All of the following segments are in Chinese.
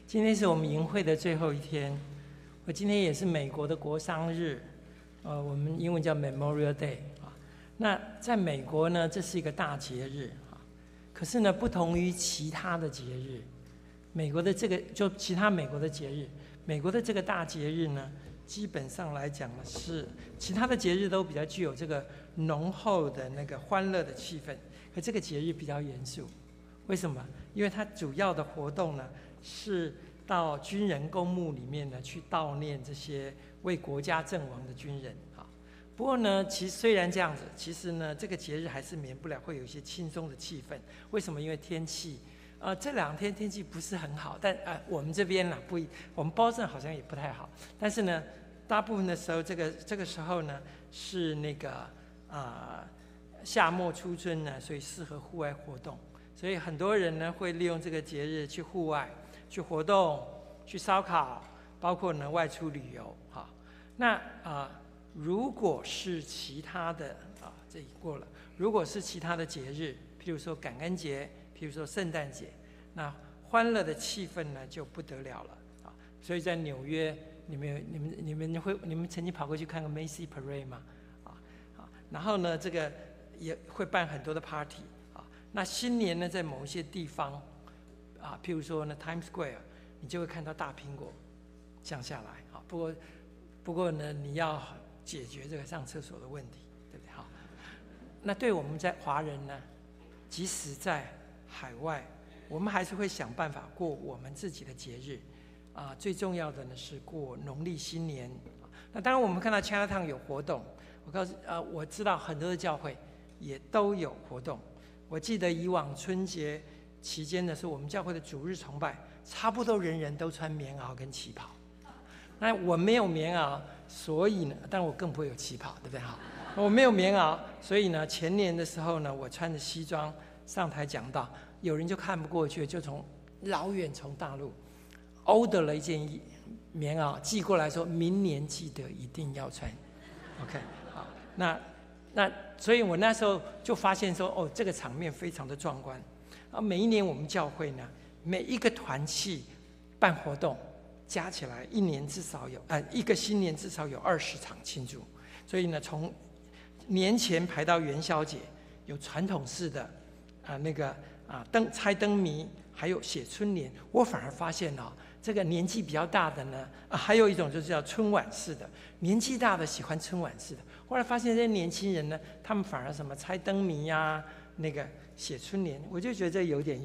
今天是我们营会的最后一天，我今天也是美国的国殇日，我们英文叫 Memorial Day 啊。那在美国呢，这是一个大节日啊。可是呢，不同于其他的节日，美国的这个就其他美国的节日，美国的这个大节日呢，基本上来讲呢是其他的节日都比较具有这个浓厚的那个欢乐的气氛，可这个节日比较严肃。为什么？因为它主要的活动呢是到军人公墓里面呢去悼念这些为国家阵亡的军人啊。不过呢，其实虽然这样子，其实呢这个节日还是免不了会有一些轻松的气氛。为什么？因为天气，这2天天气不是很好，但我们这边呢我们波士顿好像也不太好。但是呢，大部分的时候，这个时候呢是那个夏末初春呢，所以适合户外活动。所以很多人呢会利用这个节日去户外、去活动、去烧烤，包括呢外出旅游。哈，那如果是其他的这已过了。如果是其他的节日，譬如说感恩节，譬如说圣诞节，那欢乐的气氛呢就不得了了啊！所以在纽约，你们曾经跑过去看个 Macy Parade 吗？然后呢，这个也会办很多的 party。那新年呢，在某一些地方譬如说呢 Times Square， 你就会看到大苹果降下来啊。不过呢，你要解决这个上厕所的问题，对不对？好，那对我们在华人呢，即使在海外，我们还是会想办法过我们自己的节日最重要的呢是过农历新年。那当然，我们看到 Chinatown 有活动，我知道很多的教会也都有活动。我记得以往春节期间的时候，我们教会的主日崇拜，差不多人人都穿棉袄跟旗袍。那我没有棉袄，所以呢，但我更不会有旗袍，对不对？好，我没有棉袄，所以呢，前年的时候呢，我穿着西装上台讲道，有人就看不过去，就从老远从大陆order了一件棉袄寄过来，说明年记得一定要穿。OK， 好，那所以我那时候就发现说，这个场面非常的壮观。每一年我们教会呢，每一个团契办活动，加起来一年至少有一个新年至少有20场庆祝。所以呢，从年前排到元宵节，有传统式的猜灯谜，还有写春联。我反而发现这个年纪比较大的呢，还有一种就是叫春晚式的，年纪大的喜欢春晚式的。后来发现这些年轻人呢，他们反而什么猜灯谜呀，那个写春联，我就觉得这有点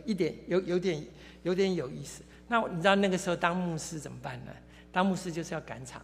有意思。那你知道那个时候当牧师怎么办呢？当牧师就是要赶场，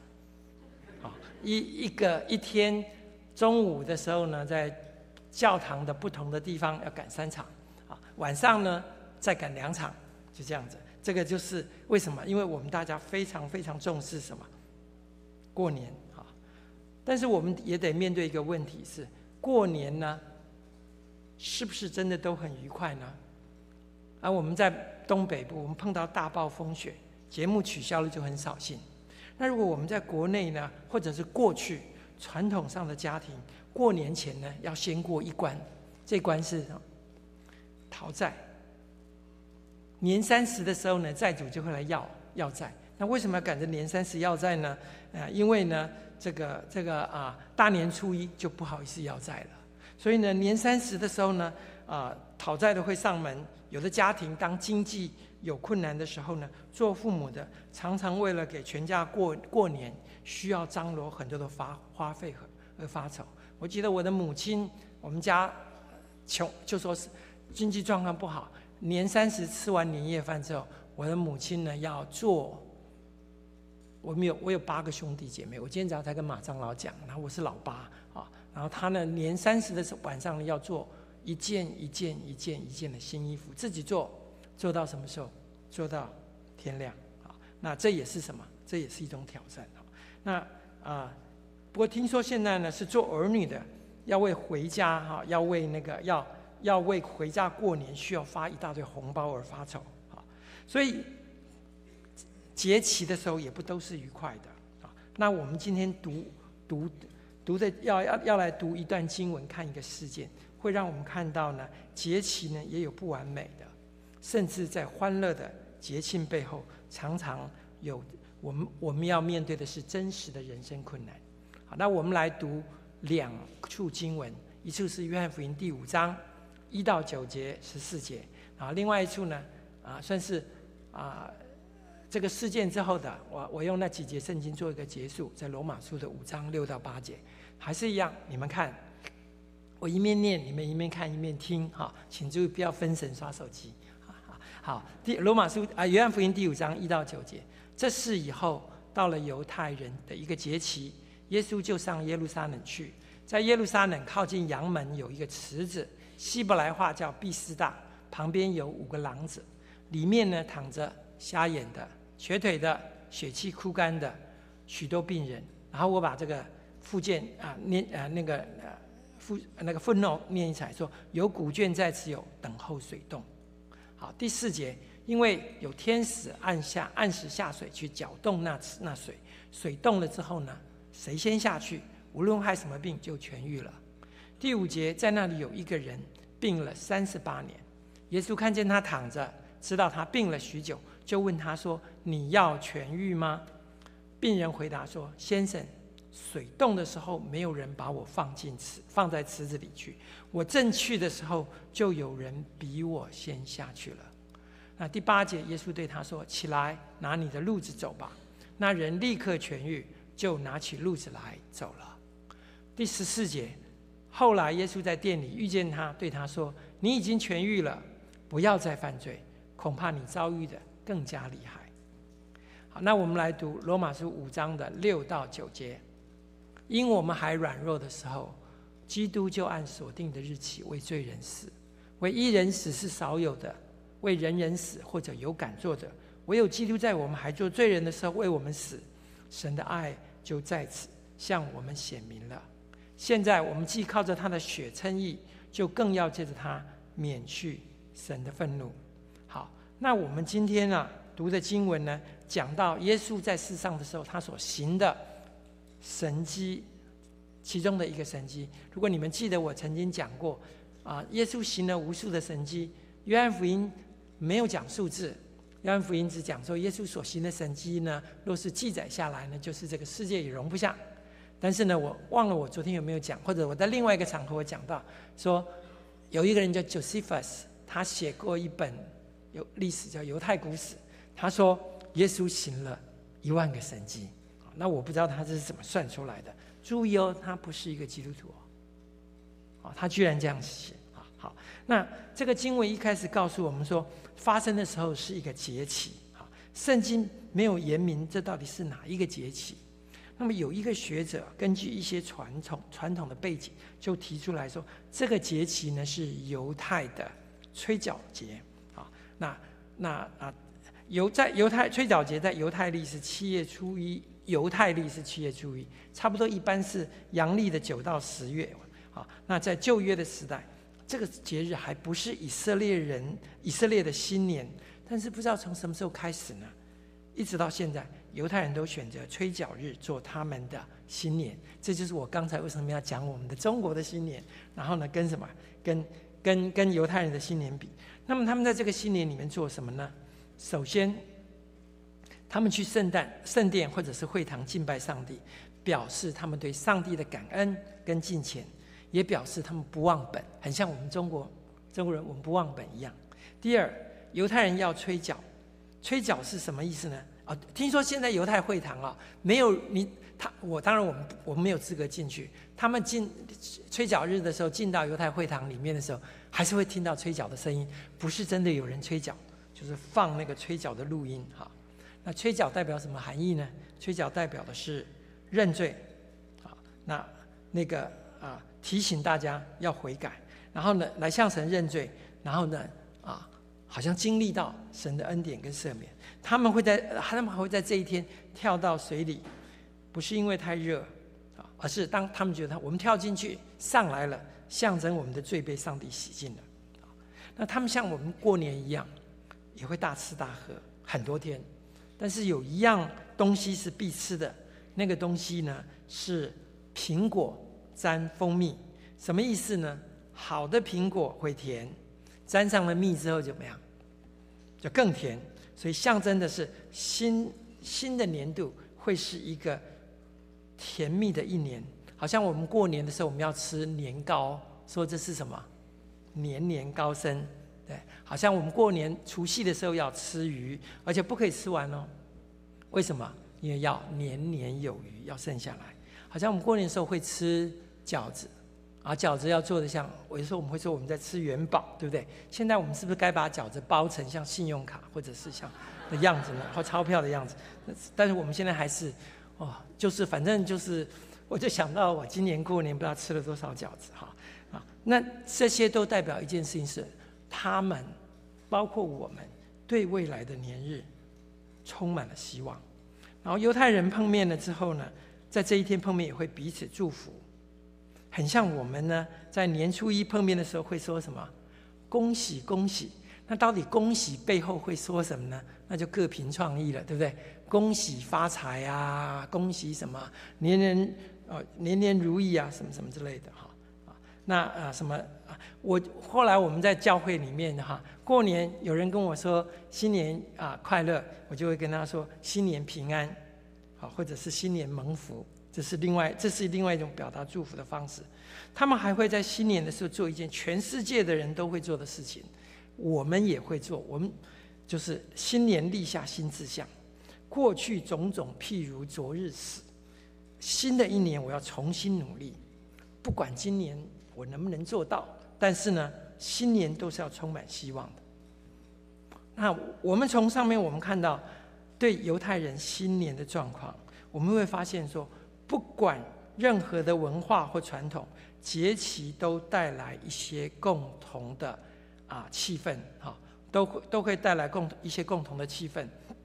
一天中午的时候呢，在教堂的不同的地方要赶3场，晚上呢再赶2场，就这样子。这个就是为什么？因为我们大家非常非常重视什么？过年啊！但是我们也得面对一个问题是：过年呢，是不是真的都很愉快呢？我们在东北部，我们碰到大暴风雪，节目取消了就很扫兴。那如果我们在国内呢，或者是过去传统上的家庭，过年前呢要先过一关，这关是讨债。年30的时候呢，债主就会来要债。那为什么要赶着年30要债呢？因为呢，这个大年初1就不好意思要债了。所以呢，年30的时候呢，讨债的会上门。有的家庭当经济有困难的时候呢，做父母的常常为了给全家过年，需要张罗很多的花费而发愁。我记得我的母亲，我们家穷，就说是经济状况不好。年30吃完年夜饭之后，我的母亲呢要做，我有8个兄弟姐妹，我今天早上才跟马长老讲，然后我是老8然后他呢年30的晚上呢要做一件的新衣服，自己做到什么时候？做到天亮那这也是什么？这也是一种挑战那不过听说现在呢是做儿女的要为回家要为那个要为回家过年需要发一大堆红包而发愁所以节期的时候也不都是愉快的那我们今天读的要来读一段经文，看一个事件，会让我们看到呢，节期呢也有不完美的，甚至在欢乐的节庆背后，常常有我们要面对的是真实的人生困难。好，那我们来读2处经文，一处是约翰福音第5章1到9节14节，然后另外一处呢，算是这个事件之后的，我用那几节圣经做一个结束，在罗马书的5章6到8节，还是一样，你们看，我一面念，你们一面看一面听，请注意不要分神刷手机。好，罗马书约翰福音第5章1到9节，这事以后到了犹太人的一个节期，耶稣就上耶路撒冷去，在耶路撒冷靠近羊门有一个池子，希伯来话叫毕斯大，旁边有5个廊子，里面呢躺着瞎眼的、瘸腿的、血气枯干的许多病人。然后我把这个附件那个footnote念起来，说有古卷在此有，等候水动。好，第4节，因为有天使按时下水去搅动那水，水动了之后呢，谁先下去，无论害什么病就痊愈了。第5节，在那里有一个人病了38年，耶稣看见他躺着，知道他病了许久，就问他说：“你要痊愈吗？”病人回答说：“先生，水动的时候，没有人把我放在池子里去。我正去的时候，就有人比我先下去了。”那第8节，耶稣对他说：“起来，拿你的褥子走吧。”那人立刻痊愈，就拿起褥子来走了。第14节，后来耶稣在店里遇见他，对他说：“你已经痊愈了，不要再犯罪，恐怕你遭遇的更加厉害。”好，那我们来读罗马书5章的6到9节。因我们还软弱的时候，基督就按所定的日期为罪人死。为一人死是少有的，为人人死或者有敢做的，唯有基督在我们还做罪人的时候为我们死，神的爱就在此向我们显明了。现在我们既靠着他的血称义，就更要借着他免去神的愤怒。好，那我们今天读的经文呢，讲到耶稣在世上的时候，他所行的神迹，其中的一个神迹。如果你们记得我曾经讲过耶稣行了无数的神迹，约翰福音没有讲数字，约翰福音只讲说耶稣所行的神迹呢，若是记载下来呢，就是这个世界也容不下。但是呢，我忘了我昨天有没有讲，或者我在另外一个场合我讲到说，有一个人叫 Josephus， 他写过一本有历史叫犹太古史，他说耶稣行了10000个神迹。那我不知道他这是怎么算出来的。注意他不是一个基督徒他居然这样写。好，那这个经文一开始告诉我们说，发生的时候是一个节期。圣经没有言明这到底是哪一个节期。那么有一个学者根据一些传统的背景，就提出来说，这个节期呢是犹太的吹角节。犹太吹角节在犹太历是7月初1，犹太历是7月初1，差不多一般是阳历的9到10月。那在旧约的时代，这个节日还不是以色列的新年，但是不知道从什么时候开始呢，一直到现在，犹太人都选择吹角日做他们的新年。这就是我刚才为什么要讲我们的中国的新年，然后呢跟什么跟犹太人的新年比。那么他们在这个新年里面做什么呢？首先他们去圣殿或者是会堂敬拜上帝，表示他们对上帝的感恩跟敬虔，也表示他们不忘本，很像我们中国人我们不忘本一样。第二，犹太人要吹角。吹角是什么意思呢？听说现在犹太会堂没有当然我们没有资格进去。他们进吹角日的时候，进到犹太会堂里面的时候，还是会听到吹角的声音，不是真的有人吹角，就是放那个吹角的录音。那吹角代表什么含义呢？吹角代表的是认罪，提醒大家要悔改，然后呢来向神认罪，然后呢好像经历到神的恩典跟赦免。他们会在这一天跳到水里，不是因为太热而是当他们觉得我们跳进去上来了，象征我们的罪被上帝洗净了。那他们像我们过年一样，也会大吃大喝很多天，但是有一样东西是必吃的，那个东西呢是苹果沾蜂蜜。什么意思呢？好的苹果会甜，沾上了蜜之后怎么样？就更甜。 所以象征的是新的年度会是一个甜蜜的一年，好像我们过年的时候我们要吃年糕，说这是什么？年年高升。对，好像我们过年除夕的时候要吃鱼，而且不可以吃完哦。为什么？因为要年年有余，要剩下来。好像我们过年的时候会吃饺子，饺子要做的像，有时候我们会说我们在吃元宝，对不对？现在我们是不是该把饺子包成像信用卡或者是像的样子呢，或钞票的样子？但是我们现在还是，就是反正就是，我就想到我今年过年不知道吃了多少饺子哈那这些都代表一件事情是，他们包括我们对未来的年日充满了希望。然后犹太人碰面了之后呢，在这一天碰面也会彼此祝福，很像我们呢在年初一碰面的时候会说什么恭喜恭喜。那到底恭喜背后会说什么呢？那就各凭创意了，对不对？恭喜发财啊，恭喜什么年年如意啊，什么什么之类的哈。那什么我后来我们在教会里面过年有人跟我说新年快乐，我就会跟他说新年平安，或者是新年蒙福，这是另外一种表达祝福的方式。他们还会在新年的时候做一件全世界的人都会做的事情，我们也会做，我们就是新年立下新志向，过去种种譬如昨日死，新的一年我要重新努力，不管今年我能不能做到，但是呢，新年都是要充满希望的。那我们从上面我们看到对犹太人新年的状况，我们会发现说，不管任何的文化或传统，节期都带来一些共同的气氛，都会带来一些共同的气氛。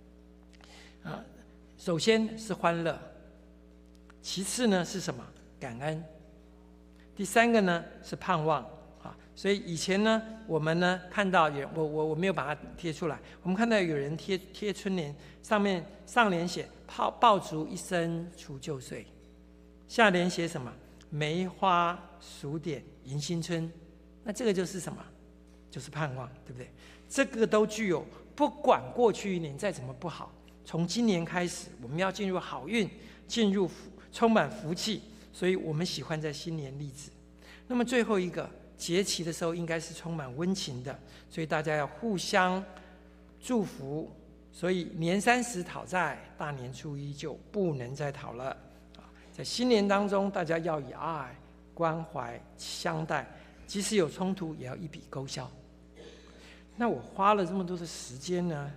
首先是欢乐，其次呢是什么？感恩。第三个呢是盼望。所以以前呢，我们呢看到我没有把它贴出来，我们看到有人贴春联，上联写爆竹一声除旧岁，下联写什么？梅花数点迎新春。那这个就是什么？就是盼望，对不对？这个都具有，不管过去一年再怎么不好，从今年开始我们要进入好运，进入充满福气，所以我们喜欢在新年立志。那么最后一个节期的时候应该是充满温情的，所以大家要互相祝福。所以年30讨债，大年初一就不能再讨了。在新年当中，大家要以爱、关怀相待，即使有冲突，也要一笔勾销。那我花了这么多的时间呢，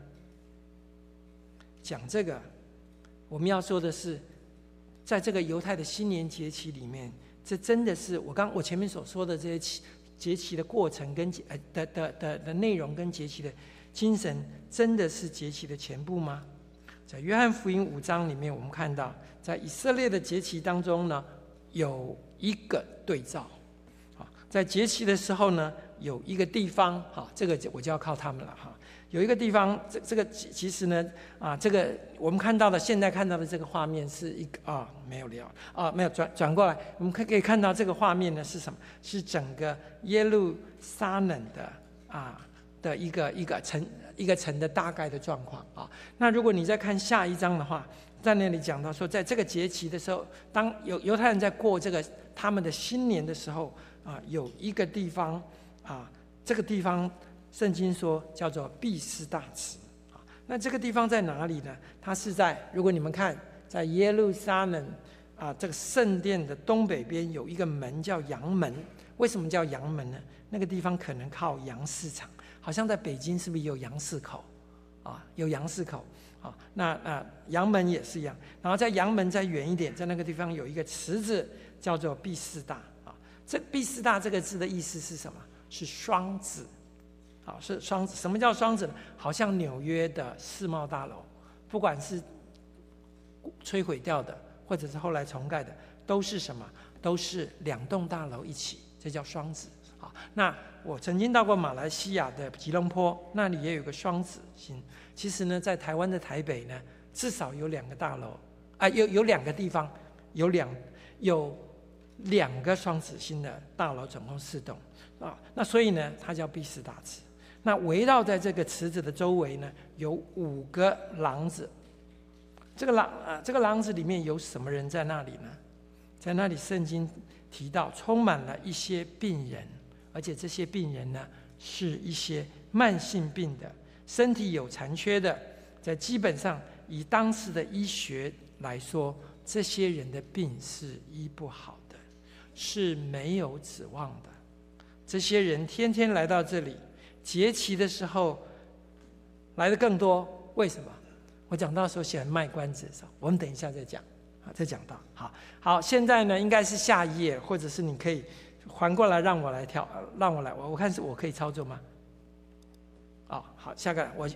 讲这个，我们要说的是，在这个犹太的新年节期里面，这真的是我前面所说的这些节期的过程跟的内容跟节期的精神，真的是节期的全部吗？在约翰福音5章里面，我们看到，在以色列的节期当中呢，有一个对照。在节期的时候呢，有一个地方，这个我就要靠他们了哈。有一个地方，这个其实呢，这个我们现在看到的这个画面是一个没有聊没有转过来，我们可以看到这个画面呢是什么？是整个耶路撒冷的一个城的大概的状况啊。那如果你再看下一章的话，在那里讲到说，在这个节期的时候，当犹太人在过这个他们的新年的时候有一个地方这个地方圣经说叫做毕斯大池那这个地方在哪里呢？它是如果你们看，在耶路撒冷这个圣殿的东北边有一个门叫羊门。为什么叫羊门呢？那个地方可能靠羊市场，好像在北京是不是有羊市口有羊市口那羊门也是一样。然后在羊门再远一点，在那个地方有一个池子叫做毕士大这毕士大这个字的意思是什么？是双子是双子。什么叫双子呢？好像纽约的世贸大楼，不管是摧毁掉的或者是后来重盖的，都是什么？都是2栋大楼一起，这叫双子那我曾经到过马来西亚的吉隆坡，那里也有个双子星。其实呢，在台湾的台北呢，至少有2个大楼有2个地方有2个双子星的大楼，总共4栋那所以呢，它叫毕士大池。 那围绕在这个池子的周围呢，有5个廊子。这个廊子里面有什么人在那里呢？在那里，圣经提到充满了一些病人，而且这些病人呢，是一些慢性病的，身体有残缺的。在基本上，以当时的医学来说，这些人的病是医不好的，是没有指望的。这些人天天来到这里，节期的时候来的更多。为什么？我讲到时候喜欢卖关子的时候，我们等一下再讲，再讲到。好，现在呢应该是下一页，或者是你可以还过来让我来跳，让我来，我看是我可以操作吗？好，下个我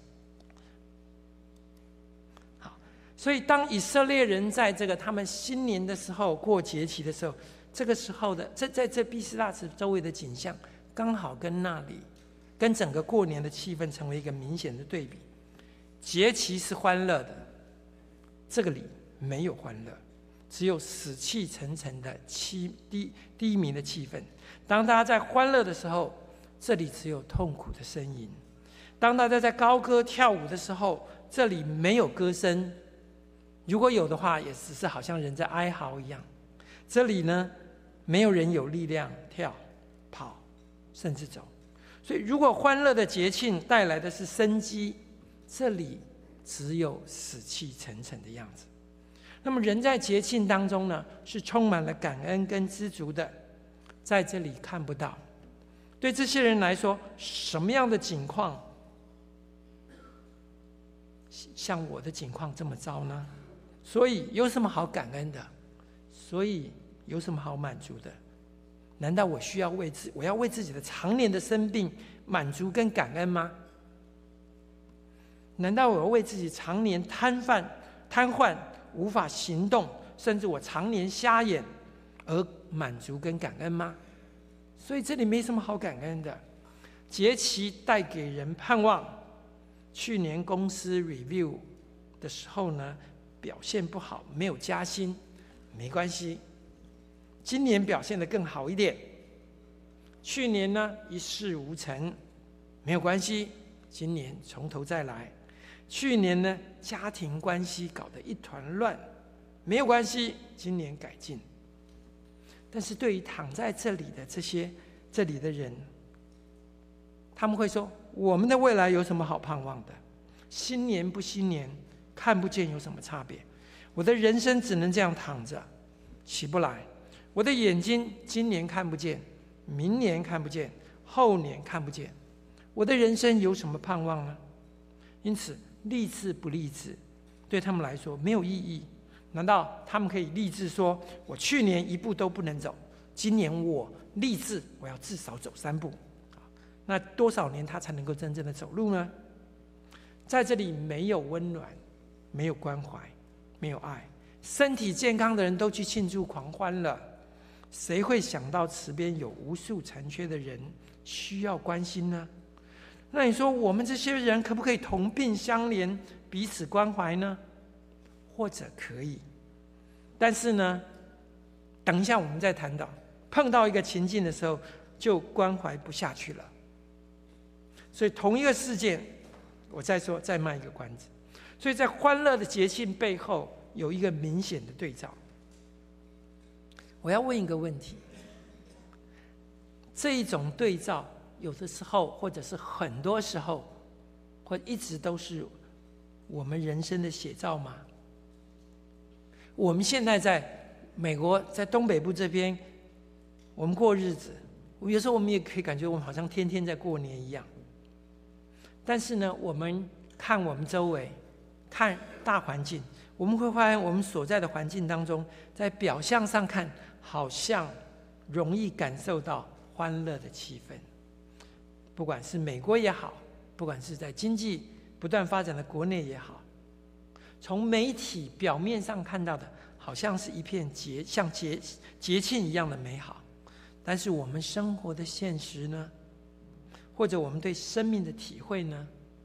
好。所以当以色列人在这个他们新年的时候过节期的时候，这个时候的在这毕斯拉池周围的景象，刚好跟那里跟整个过年的气氛成为一个明显的对比。节期是欢乐的，这个里没有欢乐，只有死气沉沉的低迷的气氛。当大家在欢乐的时候，这里只有痛苦的呻吟；当大家在高歌跳舞的时候，这里没有歌声，如果有的话，也只是好像人在哀嚎一样。这里呢，没有人有力量跳、跑，甚至走。所以，如果欢乐的节庆带来的是生机，这里只有死气沉沉的样子。那么人在节庆当中呢，是充满了感恩跟知足的，在这里看不到。对这些人来说，什么样的境况像我的境况这么糟呢？所以有什么好感恩的？所以有什么好满足的？难道我要为自己的常年的生病满足跟感恩吗？难道我要为自己常年瘫痪无法行动，甚至我常年瞎眼而满足跟感恩吗？所以这里没什么好感恩的。节期带给人盼望。去年公司 review 的时候呢，表现不好，没有加薪，没关系，今年表现得更好一点。去年呢一事无成，没有关系，今年从头再来。去年呢，家庭关系搞得一团乱，没有关系，今年改进。但是对于躺在这里的这里的人，他们会说：我们的未来有什么好盼望的？新年不新年，看不见有什么差别？我的人生只能这样躺着，起不来。我的眼睛今年看不见，明年看不见，后年看不见，我的人生有什么盼望呢？因此，励志不励志，对他们来说没有意义。难道他们可以励志说：我去年1步都不能走，今年我励志，我要至少走3步？那多少年他才能够真正的走路呢？在这里没有温暖，没有关怀，没有爱。身体健康的人都去庆祝狂欢了，谁会想到池边有无数残缺的人需要关心呢？那你说我们这些人可不可以同病相怜，彼此关怀呢？或者可以，但是呢，等一下我们再谈到，碰到一个情境的时候，就关怀不下去了。所以同一个事件，我再卖一个关子。所以在欢乐的节庆背后，有一个明显的对照。我要问一个问题：这一种对照，有的时候，或者是很多时候，或一直都是我们人生的写照吗？我们现在在美国，在东北部这边，我们过日子，有时候我们也可以感觉我们好像天天在过年一样。但是呢，我们看我们周围，看大环境，我们会发现我们所在的环境当中，在表象上看，好像容易感受到欢乐的气氛。不管是美国也好，不管是在经济不断发展的国内也好，从媒体表面上看到的，好像是一片像节庆一样的美好。但是我们生活的现实呢？或者我们对生命的体会呢？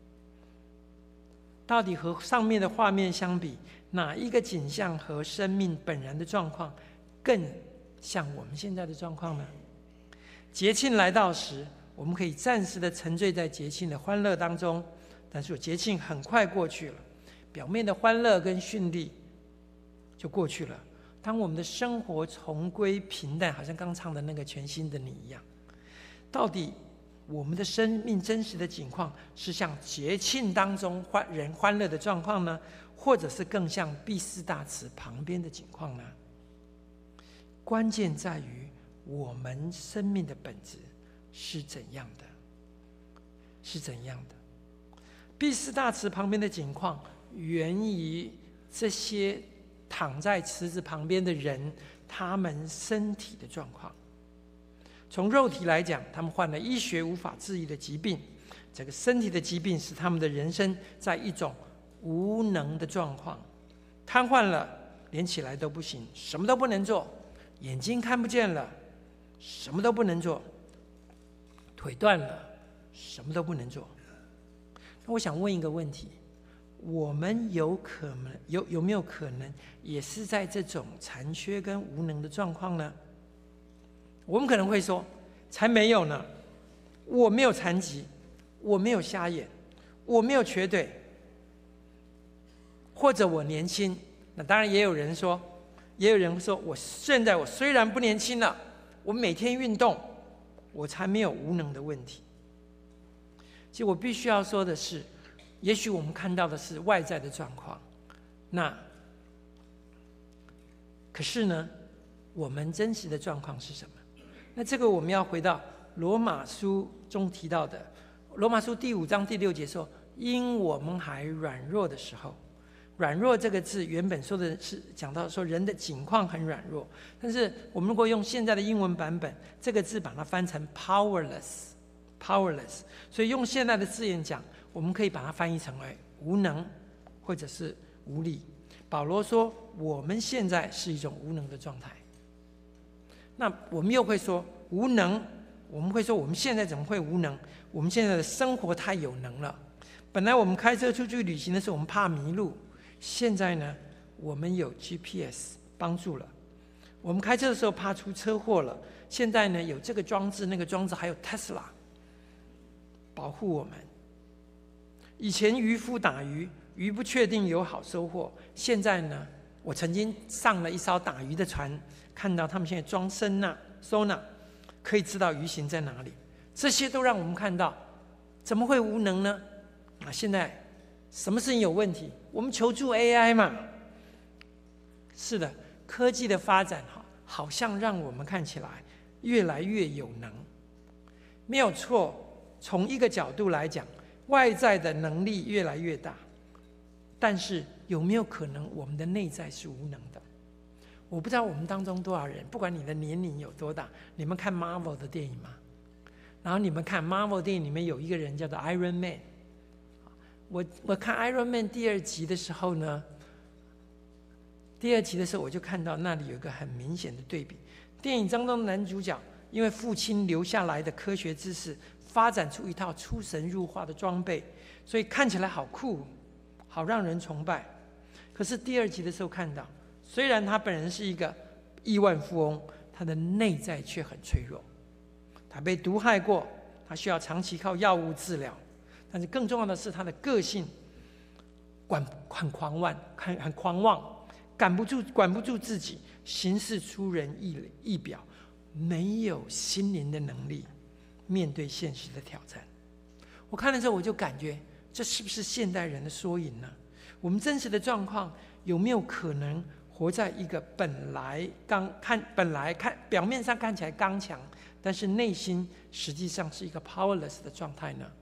到底和上面的画面相比，哪一个景象和生命本然的状况更像我们现在的状况呢？节庆来到时， 我们可以暂时的沉醉在节庆的欢乐当中，但是节庆很快过去了，表面的欢乐跟绚丽就过去了。当我们的生活重归平淡，好像刚唱的那个全新的你一样，到底我们的生命真实的境况是像节庆当中人欢乐的状况呢，或者是更像毕士大池旁边的景况呢？关键在于我们生命的本质是怎样的？是怎样的？毕士大池旁边的景况，源于这些躺在池子旁边的人，他们身体的状况。从肉体来讲，他们患了医学无法治愈的疾病，这个身体的疾病使他们的人生在一种无能的状况，瘫痪了，连起来都不行，什么都不能做，眼睛看不见了，什么都不能做，腿断了，什么都不能做。那我想问一个问题，我们有没有可能也是在这种残缺跟无能的状况呢？我们可能会说，才没有呢，我没有残疾，我没有瞎眼，我没有瘸腿，或者我年轻。那当然也有人说，我现在虽然不年轻了，我每天运动，我才没有无能的问题。其实我必须要说的是，也许我们看到的是外在的状况，可是呢，我们真实的状况是什么？那这个我们要回到罗马书中提到的，罗马书第5章第6节说，因我们还软弱的时候。软弱这个字原本说的是讲到说人的境况很软弱，但是我们如果用现在的英文版本，这个字把它翻成 powerless， 所以用现在的字眼讲，我们可以把它翻译成为无能或者是无力。保罗说我们现在是一种无能的状态。那我们又会说无能，我们会说我们现在怎么会无能？我们现在的生活太有能了。本来我们开车出去旅行的时候，我们怕迷路，现在呢，我们有 GPS 帮助了。我们开车的时候怕出车祸了，现在呢有这个装置那个装置，还有 Tesla 保护我们。以前渔夫打鱼，鱼不确定有好收获，现在呢，我曾经上了一艘打鱼的船，看到他们现在装sonar，可以知道鱼行在哪里。这些都让我们看到，怎么会无能呢？现在什么事情有问题，我们求助 AI 嘛。是的，科技的发展好像让我们看起来越来越有能，没有错。从一个角度来讲，外在的能力越来越大，但是有没有可能我们的内在是无能的？我不知道我们当中多少人，不管你的年龄有多大，你们看 Marvel 的电影吗？然后你们看 Marvel 电影里面有一个人叫做 Iron Man。我看 Iron Man 第2集的时候呢，我就看到那里有一个很明显的对比。电影当中的男主角因为父亲留下来的科学知识，发展出一套出神入化的装备，所以看起来好酷，好让人崇拜。可是第2集的时候看到，虽然他本人是一个亿万富翁，他的内在却很脆弱。他被毒害过，他需要长期靠药物治疗。但是更重要的是，他的个性很狂妄，管不住自己，行事出人意表，没有心灵的能力面对现实的挑战。我看了之后，我就感觉这是不是现代人的缩影呢？我们真实的状况有没有可能活在一个本来表面上看起来刚强，但是内心实际上是一个 powerless 的状态呢？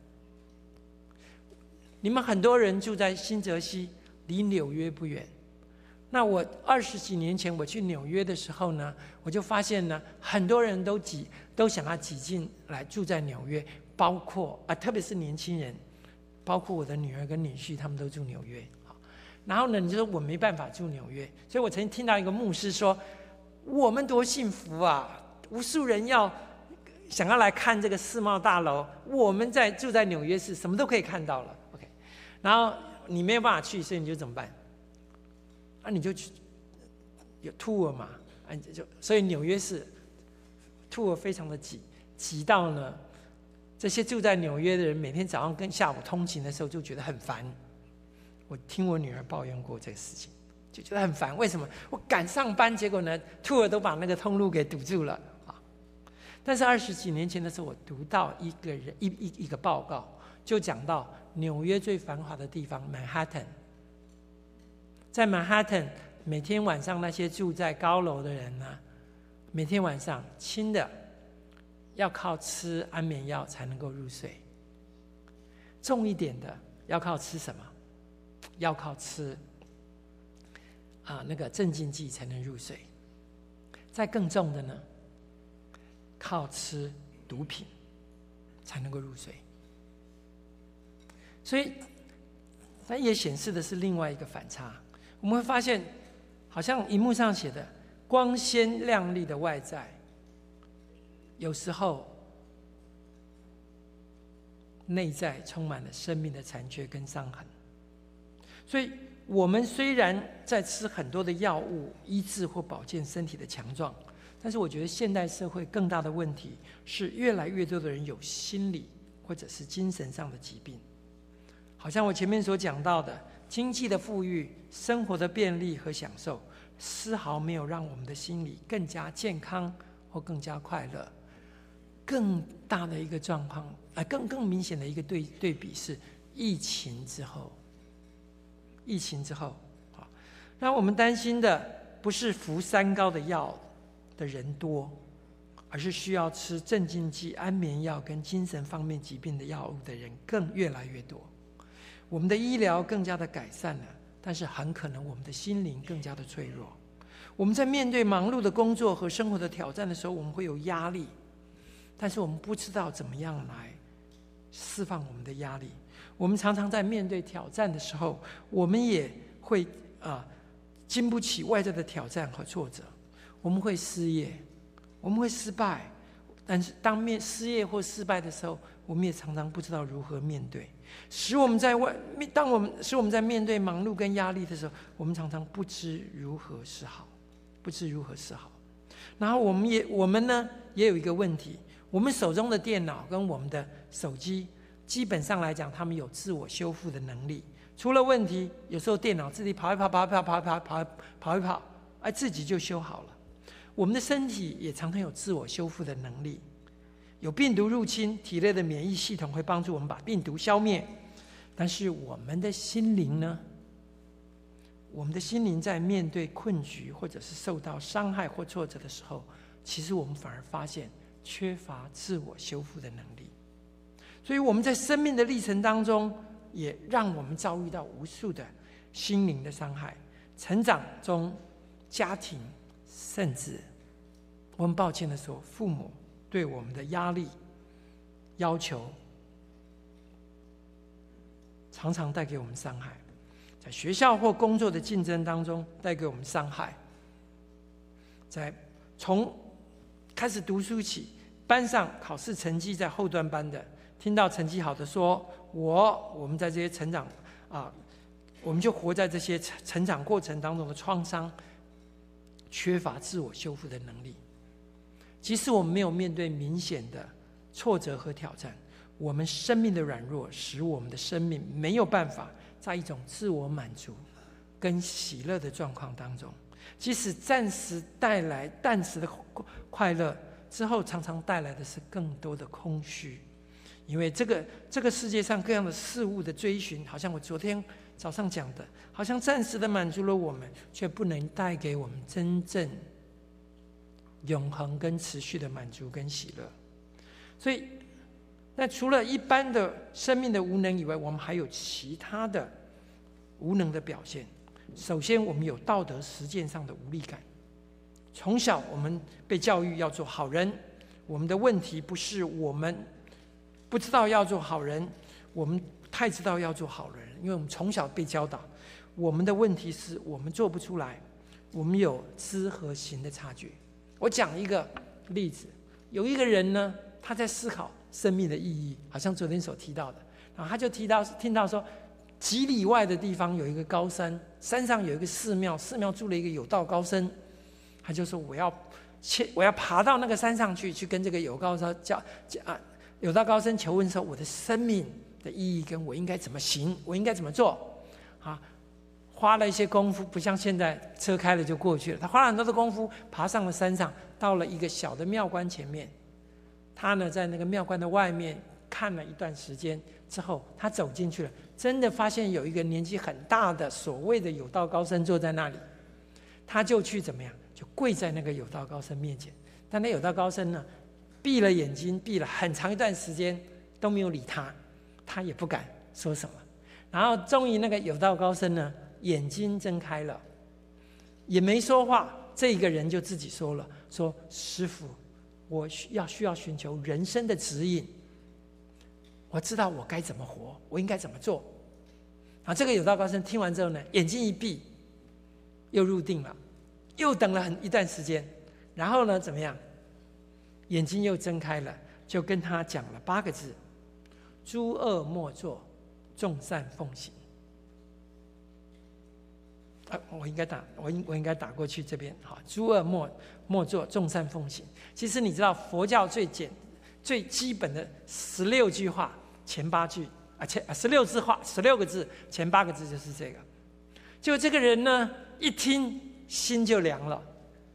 你们很多人住在新泽西，离纽约不远。那我20几年前我去纽约的时候呢，我就发现呢，很多人都想要挤进来住在纽约，包括特别是年轻人，包括我的女儿跟女婿，他们都住纽约。然后呢，你就说我没办法住纽约，所以我曾经听到一个牧师说，我们多幸福啊，无数人想要来看这个世贸大楼，我们住在纽约市，什么都可以看到了。OK， 然后你没有办法去，所以你就怎么办？你就去有 tour 嘛，所以纽约市 tour 非常的挤到呢， 这些住在纽约的人，每天早上跟下午通勤的时候就觉得很烦。我听我女儿抱怨过这个事情，就觉得很烦。为什么我赶上班，结果呢，tour都把那个通路给堵住了啊？但是20几年前的时候，我读到一个报告，就讲到纽约最繁华的地方曼哈顿，在曼哈顿，每天晚上那些住在高楼的人呢，每天晚上轻的要靠吃安眠药才能够入睡，重一点的要靠吃什么？要靠吃那个镇静剂才能入睡。再更重的呢，靠吃毒品才能够入睡。所以它也显示的是另外一个反差。我们会发现，好像荧幕上写的光鲜亮丽的外在，有时候内在充满了生命的残缺跟伤痕。所以我们虽然在吃很多的药物医治或保健身体的强壮，但是我觉得现代社会更大的问题是，越来越多的人有心理或者是精神上的疾病。好像我前面所讲到的，经济的富裕、生活的便利和享受，丝毫没有让我们的心理更加健康或更加快乐。更大的一个状况，更明显的一个对比是疫情之后。疫情之后，那我们担心的不是服3高的药的人多，而是需要吃镇静剂、安眠药跟精神方面疾病的药物的人越来越多。我们的医疗更加的改善了，但是很可能我们的心灵更加的脆弱。我们在面对忙碌的工作和生活的挑战的时候，我们会有压力，但是我们不知道怎么样来释放我们的压力。我们常常在面对挑战的时候，我们也会经不起外在的挑战和挫折，我们会失业，我们会失败。但是当失业或失败的时候，我们也常常不知道如何面对，使我们在面对忙碌跟压力的时候，我们常常不知如何是好，不知如何是好。然后我们呢也有一个问题，我们手中的电脑跟我们的手机，基本上来讲，他们有自我修复的能力。出了问题，有时候电脑自己跑一跑，自己就修好了。我们的身体也常常有自我修复的能力。有病毒入侵，体内的免疫系统会帮助我们把病毒消灭。但是我们的心灵呢？我们的心灵在面对困局或者是受到伤害或挫折的时候，其实我们反而发现缺乏自我修复的能力。所以我们在生命的历程当中，也让我们遭遇到无数的心灵的伤害。成长中，家庭，甚至我们抱歉的说，父母对我们的压力、要求，常常带给我们伤害。在学校或工作的竞争当中，带给我们伤害。从开始读书起，班上考试成绩在后段班的，听到成绩好的说，我们在这些成长我们就活在这些成长过程当中的创伤，缺乏自我修复的能力。即使我们没有面对明显的挫折和挑战，我们生命的软弱使我们的生命没有办法在一种自我满足跟喜乐的状况当中。即使暂时带来暂时的快乐，之后常常带来的是更多的空虚。因为这个世界上各样的事物的追寻，好像我昨天早上讲的，好像暂时的满足了我们，却不能带给我们真正永恒跟持续的满足跟喜乐。所以那除了一般的生命的无能以外，我们还有其他的无能的表现。首先，我们有道德实践上的无力感。从小我们被教育要做好人，我们的问题不是我们不知道要做好人，我们太知道要做好人，因为我们从小被教导。我们的问题是我们做不出来，我们有知和行的差距。我讲一个例子，有一个人呢，他在思考生命的意义，好像昨天所提到的，然后他就听到说，几里外的地方有一个高山，山上有一个寺庙，寺庙住了一个有道高僧。他就说我要爬到那个山上去跟这个有道高僧有道高僧求问说：“我的生命的意义跟我应该怎么行，我应该怎么做？”啊，花了一些功夫，不像现在车开了就过去了。他花了很多的功夫，爬上了山上，到了一个小的庙观前面。他呢，在那个庙观的外面看了一段时间之后，他走进去了，真的发现有一个年纪很大的所谓的有道高僧坐在那里。他就去怎么样，就跪在那个有道高僧面前。但那有道高僧呢，闭了眼睛，闭了很长一段时间都没有理他，他也不敢说什么。然后终于那个有道高僧呢，眼睛睁开了，也没说话。这个人就自己说了：“说师父，我需要寻求人生的指引。我知道我该怎么活，我应该怎么做。”啊，这个有道高僧听完之后呢，眼睛一闭，又入定了，又等了一段时间，然后呢，怎么样？眼睛又睁开了，就跟他讲了8个字：“诸恶莫作，众善奉行。”我应该打过去这边。好，诸恶莫作，众善奉行。其实你知道佛教最基本的16句话，前8句16个字，前8个字就是这个。就这个人呢，一听心就凉了。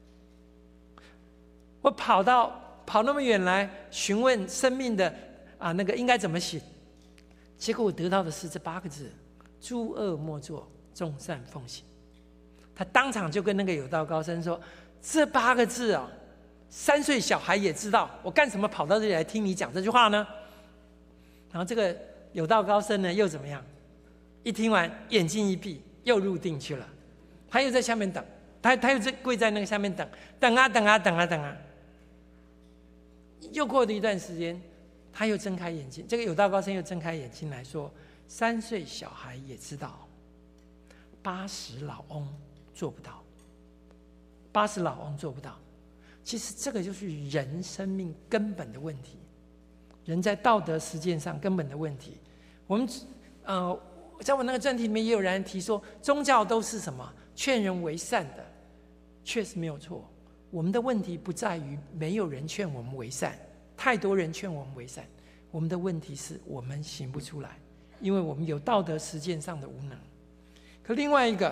我跑那么远来询问生命的那个应该怎么行，结果我得到的是这8个字：诸恶莫作，众善奉行。他当场就跟那个有道高僧说：“这8个字啊，3岁小孩也知道，我干什么跑到这里来听你讲这句话呢？”然后这个有道高僧呢，又怎么样？一听完，眼睛一闭，又入定去了。他又在下面等，他又跪在那个下面等，等啊。又过了一段时间，他又睁开眼睛。这个有道高僧又睁开眼睛来说：“3岁小孩也知道，80老翁做不到。80老翁做不到。其实这个就是人生命根本的问题，人在道德实践上根本的问题。我们在我那个专题里面也有人提说，宗教都是什么劝人为善的，确实没有错。我们的问题不在于没有人劝我们为善，太多人劝我们为善，我们的问题是我们行不出来，因为我们有道德实践上的无能。可另外一个，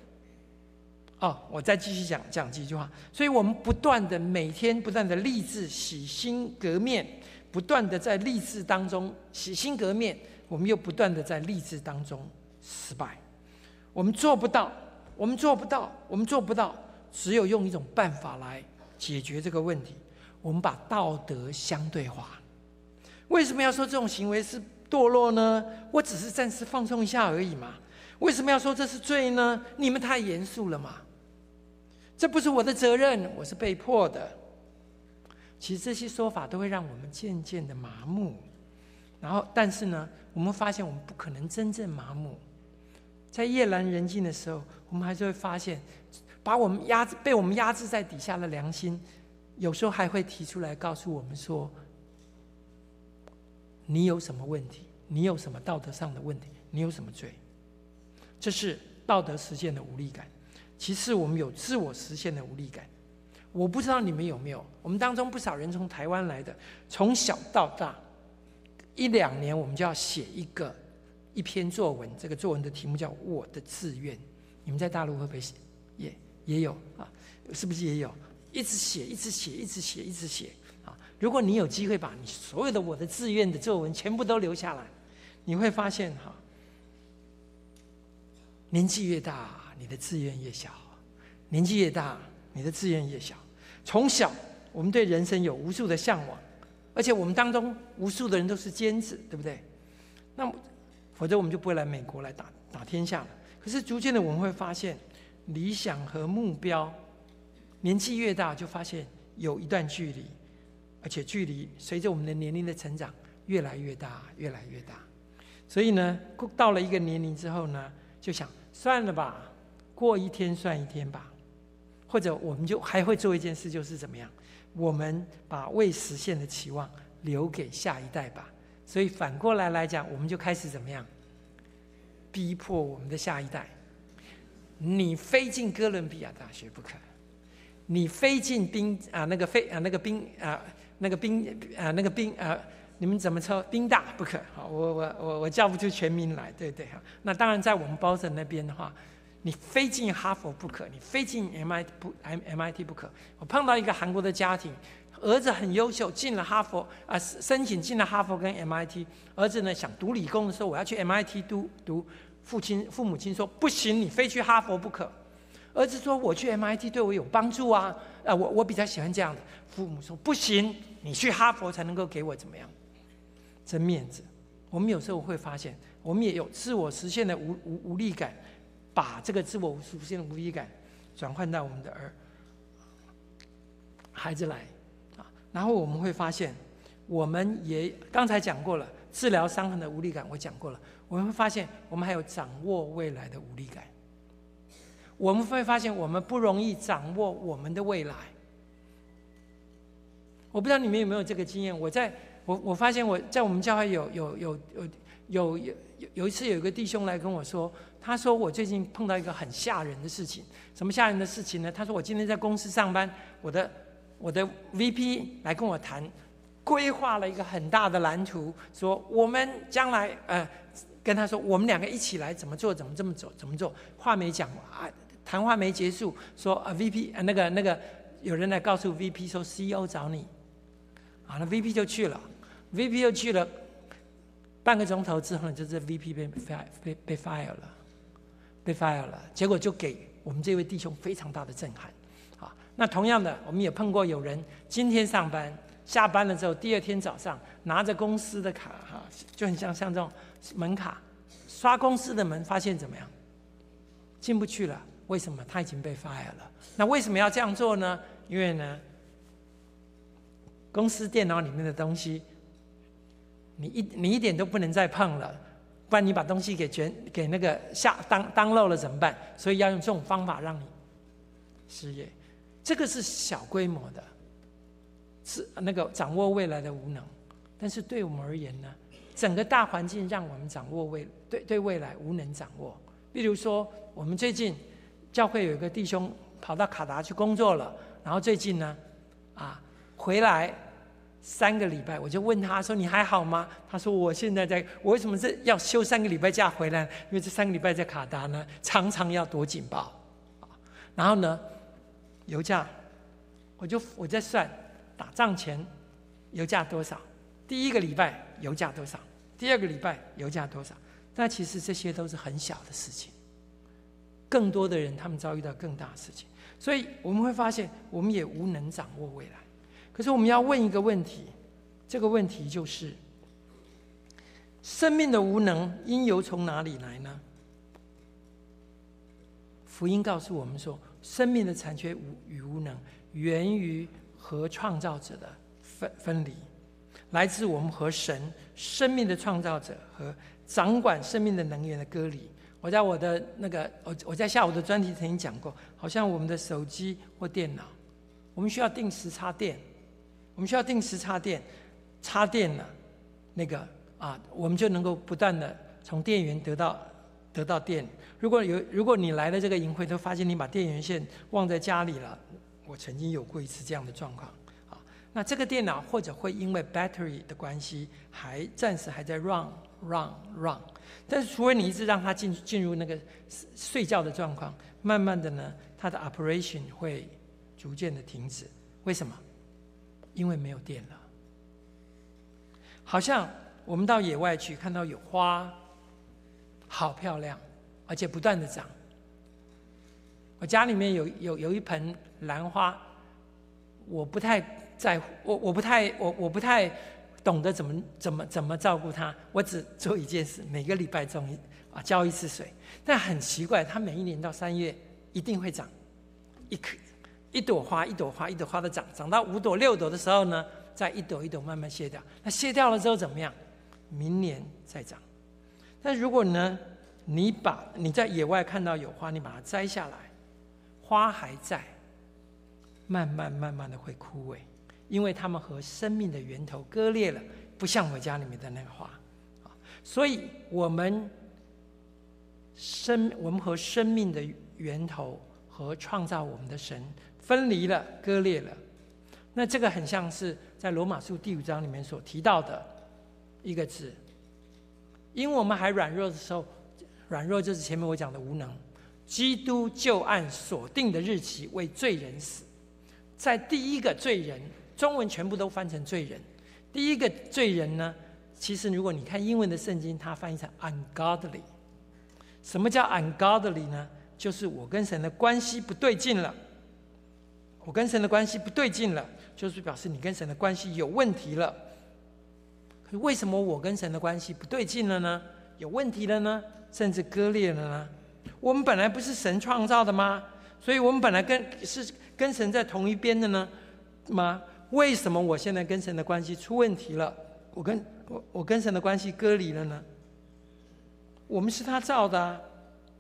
我再继续讲几句话。所以我们每天不断的立志洗心革面，不断的在立志当中洗心革面，我们又不断的在立志当中失败。我们做不到，只有用一种办法来解决这个问题。我们把道德相对化。为什么要说这种行为是堕落呢？我只是暂时放松一下而已嘛。为什么要说这是罪呢？你们太严肃了嘛。这不是我的责任，我是被迫的。其实这些说法都会让我们渐渐的麻木。但是呢，我们发现我们不可能真正麻木。在夜阑人静的时候，我们还是会发现，被我们压制在底下的良心，有时候还会提出来告诉我们说：你有什么问题？你有什么道德上的问题？你有什么罪？这是道德实践的无力感。其次，我们有自我实现的无力感。我不知道你们有没有，我们当中不少人从台湾来的，从小到大1-2年，我们就要写一篇作文，这个作文的题目叫《我的志愿》。你们在大陆会不会写？也有啊，是不是也有？一直写啊！如果你有机会把你所有的《我的志愿》的作文全部都留下来，你会发现年纪越大，你的志愿越小；年纪越大，你的志愿越小。从小，我们对人生有无数的向往，而且我们当中无数的人都是尖子，对不对？那否则我们就不会来美国来打天下了。可是逐渐的，我们会发现，理想和目标，年纪越大，就发现有一段距离，而且距离随着我们的年龄的成长越来越大。所以呢，到了一个年龄之后呢，就想算了吧，过一天算一天吧。或者我们就还会做一件事，就是怎么样？我们把未实现的期望留给下一代吧。所以反过来讲，我们就开始怎么样？逼迫我们的下一代。你非进哥伦比亚大学不可，你非进你们怎么称丁大不可？好，我叫不出全名来，对不对？哈，那当然在我们Boston那边的话，你非进哈佛不可，你非进 MIT 不可。我碰到一个韩国的家庭，儿子很优秀，进了哈佛申请进了哈佛跟 MIT， 儿子呢想读理工的时候，我要去 MIT 读，父母亲说不行，你非去哈佛不可。儿子说我去 MIT 对我有帮助啊，我比较喜欢这样的。父母说不行，你去哈佛才能够给我怎么样？争面子。我们有时候会发现，我们也有自我实现的无力感，把这个自我实现的无力感转换到我们的孩子来啊。然后我们会发现，我们也刚才讲过了，治疗伤痕的无力感我讲过了。我们会发现，我们还有掌握未来的无力感。我们会发现，我们不容易掌握我们的未来。我不知道你们有没有这个经验？我发现我在我们教会有一次有一个弟兄来跟我说，他说我最近碰到一个很吓人的事情。什么吓人的事情呢？他说我今天在公司上班，我的 VP 来跟我谈，规划了一个很大的蓝图，说我们将来跟他说我们两个一起来怎么做，怎么做。话没讲啊，谈话没结束，说VP 那个有人来告诉 VP 说 CEO 找你，啊，那 VP 就去了。VP 又去了半个钟头之后呢，就是 VP 被 fire 了，结果就给我们这位弟兄非常大的震撼。好，那同样的，我们也碰过有人今天上班，下班了之后，第二天早上拿着公司的卡，哈，就很像这种门卡，刷公司的门，发现怎么样？进不去了。为什么？他已经被 fire 了。那为什么要这样做呢？因为呢，公司电脑里面的东西，你一点都不能再碰了，不然你把东西给那个download了怎么办？所以要用这种方法让你失业。这个是小规模的，是那个掌握未来的无能。但是对我们而言呢，整个大环境让我们掌握对未来无能掌握。例如说，我们最近教会有一个弟兄跑到卡达去工作了，然后最近呢，回来3个礼拜，我就问他说：“你还好吗？”他说：“我现在我为什么是要休3个礼拜假回来？因为这3个礼拜在卡达呢，常常要躲警报。然后呢，油价，我在算打仗前油价多少，第一个礼拜油价多少，第2个礼拜油价多少。但其实这些都是很小的事情，更多的人他们遭遇到更大的事情，所以我们会发现，我们也无能掌握未来。可是我们要问一个问题，这个问题就是：生命的无能因由从哪里来呢？福音告诉我们说，生命的残缺与无能源于和创造者的分离，来自我们和神生命的创造者和掌管生命的能源的割离。我在我在下午的专题曾经讲过，好像我们的手机或电脑，我们需要定时插电。我们需要定时插电，插电了，我们就能够不断的从电源得到电。如果你来了这个营会，都发现你把电源线忘在家里了，我曾经有过一次这样的状况。那这个电脑或者会因为 battery 的关系，暂时还在 run， 但是除非你一直让它进入那个睡觉的状况，慢慢的呢，它的 operation 会逐渐的停止。为什么？因为没有电了。好像我们到野外去看到有花，好漂亮，而且不断的长。我家里面有一盆兰花，我不太在乎，我不太懂得怎么照顾它。我只做一件事，每个礼拜浇一次水。但很奇怪，它每一年到3月一定会长一朵花的长到5朵6朵的时候呢，再一朵一朵慢慢谢掉。那谢掉了之后怎么样？明年再长。但如果呢，你在野外看到有花，你把它摘下来，花还在，慢慢的会枯萎，因为它们和生命的源头割裂了，不像我家里面的那个花。所以我们和生命的源头和创造我们的神分离了，割裂了。那这个很像是在罗马书第5章里面所提到的一个字。因我们还软弱的时候，软弱就是前面我讲的无能。基督就按所定的日期为罪人死。在第一个罪人，中文全部都翻成罪人。第一个罪人呢，其实如果你看英文的圣经，它翻译成 ungodly。什么叫 ungodly 呢？就是我跟神的关系不对劲了。我跟神的关系不对劲了，就是表示你跟神的关系有问题了。可是为什么我跟神的关系不对劲了呢？有问题了呢？甚至割裂了呢？我们本来不是神创造的吗？所以我们本来跟神在同一边的呢吗？为什么我现在跟神的关系出问题了？我跟神的关系割离了呢？我们是他造的啊。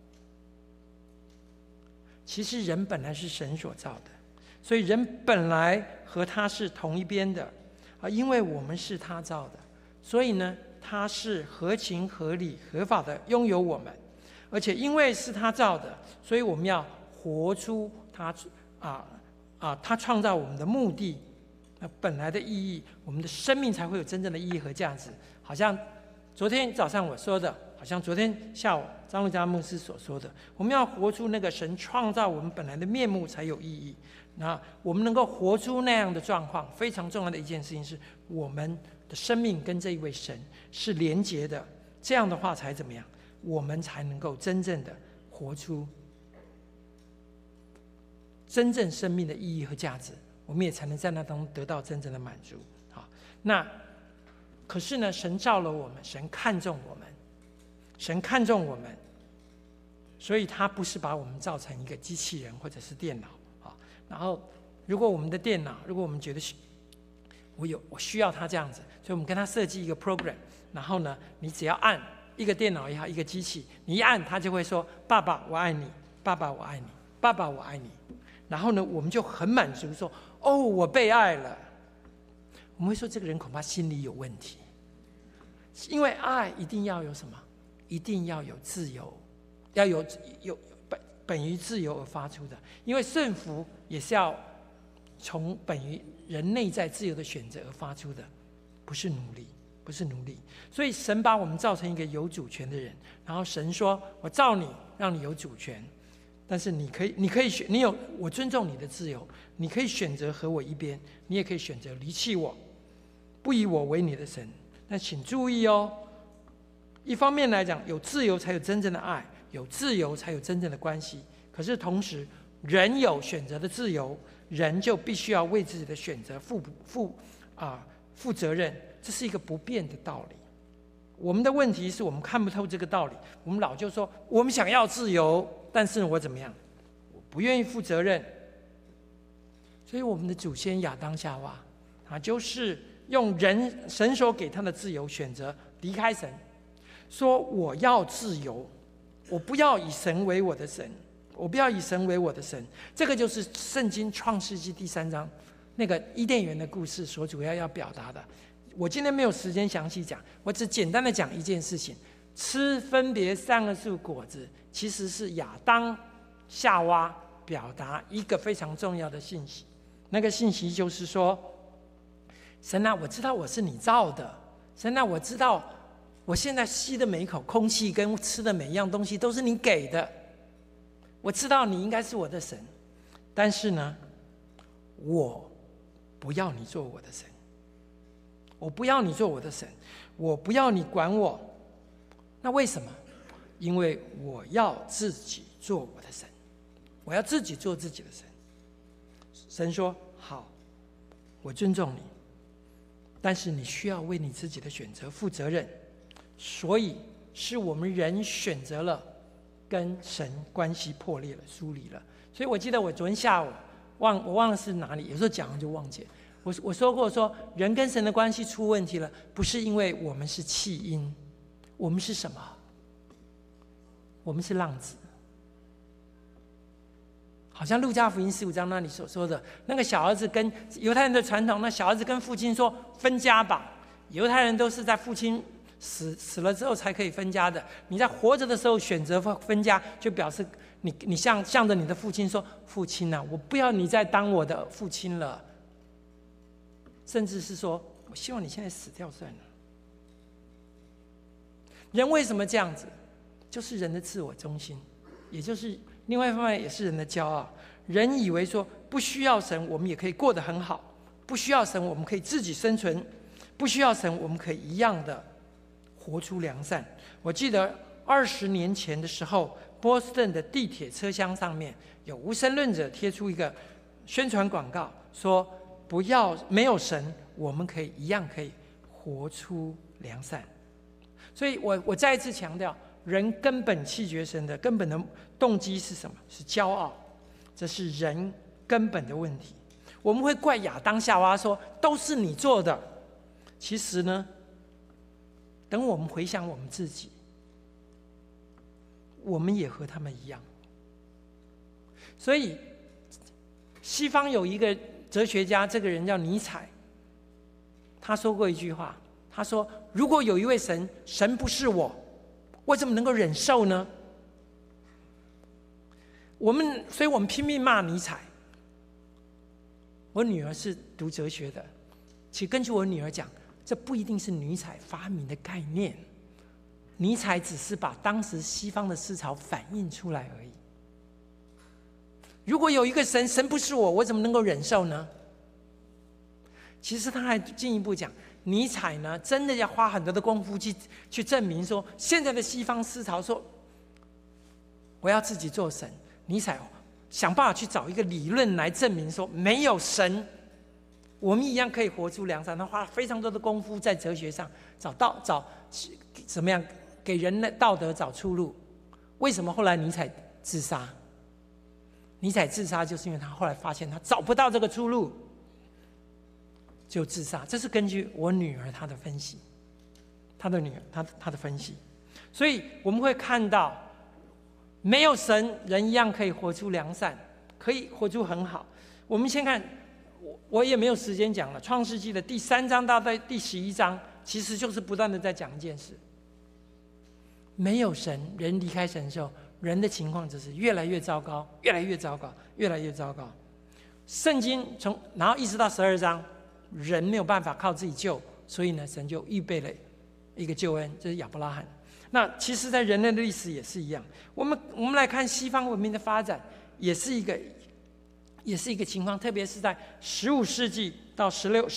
其实人本来是神所造的，所以人本来和他是同一边的啊。因为我们是他造的，所以呢，他是合情合理合法的拥有我们。而且因为是他造的，所以我们要活出他他创造我们的目的，那本来的意义，我们的生命才会有真正的意义和价值。好像昨天早上我说的，好像昨天下午张路嘉牧师所说的，我们要活出那个神创造我们本来的面目才有意义。那我们能够活出那样的状况，非常重要的一件事情是，我们的生命跟这一位神是连结的。这样的话才怎么样？我们才能够真正的活出真正生命的意义和价值，我们也才能在那当中得到真正的满足。好，那可是呢，神造了我们，神看重我们，神看重我们，所以他不是把我们造成一个机器人或者是电脑。好，然后如果我们的电脑，如果我们觉得我需要它这样子，所以我们跟他设计一个 program， 然后呢，你只要按一个电脑也好，一个机器，你一按，它就会说：“爸爸，我爱你；爸爸，我爱你；爸爸，我爱你。”然后呢，我们就很满足，说：“哦，我被爱了。”我们会说，这个人恐怕心里有问题，因为爱一定要有什么？一定要有自由，要有本于自由而发出的。因为顺服也是要从本于人内在自由的选择而发出的，不是奴隶。不是奴隶。所以神把我们造成一个有主权的人，然后神说：“我造你，让你有主权，但是你可以选，我尊重你的自由，你可以选择和我一边，你也可以选择离弃我，不以我为你的神。但请注意哦，一方面来讲，有自由才有真正的爱，有自由才有真正的关系。可是同时，人有选择的自由，人就必须要为自己的选择负责任。这是一个不变的道理。我们的问题是我们看不透这个道理，我们老就说我们想要自由，但是我怎么样？我不愿意负责任。所以我们的祖先亚当夏娃，就是用神所给他的自由选择离开神，说我要自由，我不要以神为我的神，我不要以神为我的神。这个就是圣经创世纪第3章那个伊甸园的故事所主要表达的。我今天没有时间详细讲，我只简单的讲一件事情：吃分别3个树果子，其实是亚当夏娃表达一个非常重要的信息。那个信息就是说，神啊，我知道我是你造的，神啊，我知道我现在吸的每一口空气跟吃的每一样东西都是你给的，我知道你应该是我的神，但是呢，我不要你做我的神，我不要你做我的神，我不要你管我。那为什么？因为我要自己做我的神，我要自己做自己的神。神说：“好，我尊重你，但是你需要为你自己的选择负责任。”所以是我们人选择了跟神关系破裂了、疏离了。所以我记得我昨天下午我忘了是哪里，有时候讲了就忘记了。我说过说，人跟神的关系出问题了，不是因为我们是弃婴，我们是什么？我们是浪子。好像路加福音15章那里所说的，那个小儿子跟犹太人的传统，那小儿子跟父亲说分家吧。犹太人都是在父亲死了之后才可以分家的。你在活着的时候选择分家，就表示你向着你的父亲说：“父亲啊，我不要你再当我的父亲了。”甚至是说：“我希望你现在死掉算了。” 人为什么这样子？就是人的自我中心，也就是另外一方面也是人的骄傲。人以为说不需要神，我们也可以过得很好；不需要神，我们可以自己生存；不需要神，我们可以一样的活出良善。我记得20年前的时候，波士顿的地铁车厢上面有无神论者贴出一个宣传广告，说不要没有神，我们可以一样可以活出良善。所以我再一次强调，人根本弃绝神的根本的动机是什么？是骄傲，这是人根本的问题。我们会怪亚当夏娃说都是你做的，其实呢，等我们回想我们自己，我们也和他们一样。所以西方有一个哲学家，这个人叫尼采，他说过一句话，他说如果有一位神，神不是我，我怎么能够忍受呢？所以我们拼命骂尼采。我女儿是读哲学的，其实根据我女儿讲，这不一定是尼采发明的概念，尼采只是把当时西方的思潮反映出来而已。如果有一个神，神不是我，我怎么能够忍受呢？其实他还进一步讲，尼采呢，真的要花很多的功夫去证明说，现在的西方思潮说我要自己做神，尼采想办法去找一个理论来证明说，没有神，我们一样可以活出良善。他花了非常多的功夫在哲学上找怎么样给人的道德找出路。为什么后来尼采自杀？尼采自杀就是因为他后来发现他找不到这个出路，就自杀。这是根据我女儿她的分析，她的分析。所以我们会看到，没有神，人一样可以活出良善，可以活出很好。我们先看，我也没有时间讲了，创世纪的第3章到第11章，其实就是不断的在讲一件事：没有神，人离开神之后，人的情况就是越来越糟糕，越来越糟糕，越来越糟糕。圣经然后一直到12章，人没有办法靠自己救，所以呢，神就预备了一个救恩，就是亚伯拉罕。那其实在人类的历史也是一样。我们来看西方文明的发展，也是一个情况，特别是在15世纪到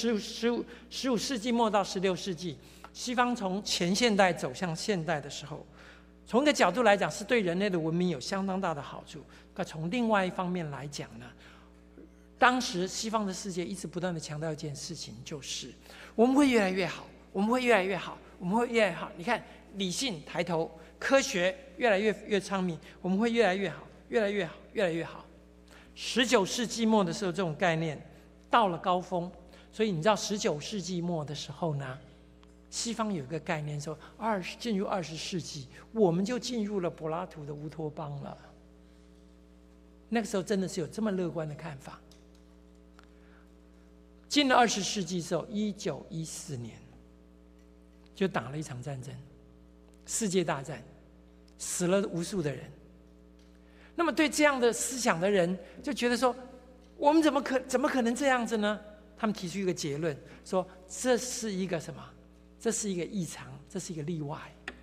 15世纪末到16世纪，西方从前现代走向现代的时候，从一个角度来讲是对人类的文明有相当大的好处。可从另外一方面来讲呢，当时西方的世界一直不断的强调一件事情，就是我们会越来越好，我们会越来越好，我们会越来越好。你看，理性抬头，科学越来越昌明，我们会越来越好，越来越好，越来越好。19世纪末的时候，这种概念到了高峰。所以你知道19世纪末的时候呢，西方有一个概念说，进入20世纪，我们就进入了柏拉图的乌托邦了。那个时候真的是有这么乐观的看法。进了20世纪之后，1914年就打了一场战争，世界大战，死了无数的人。那么对这样的思想的人就觉得说，我们怎么可能这样子呢？他们提出一个结论，说这是一个什么？这是一个异常，这是一个例外。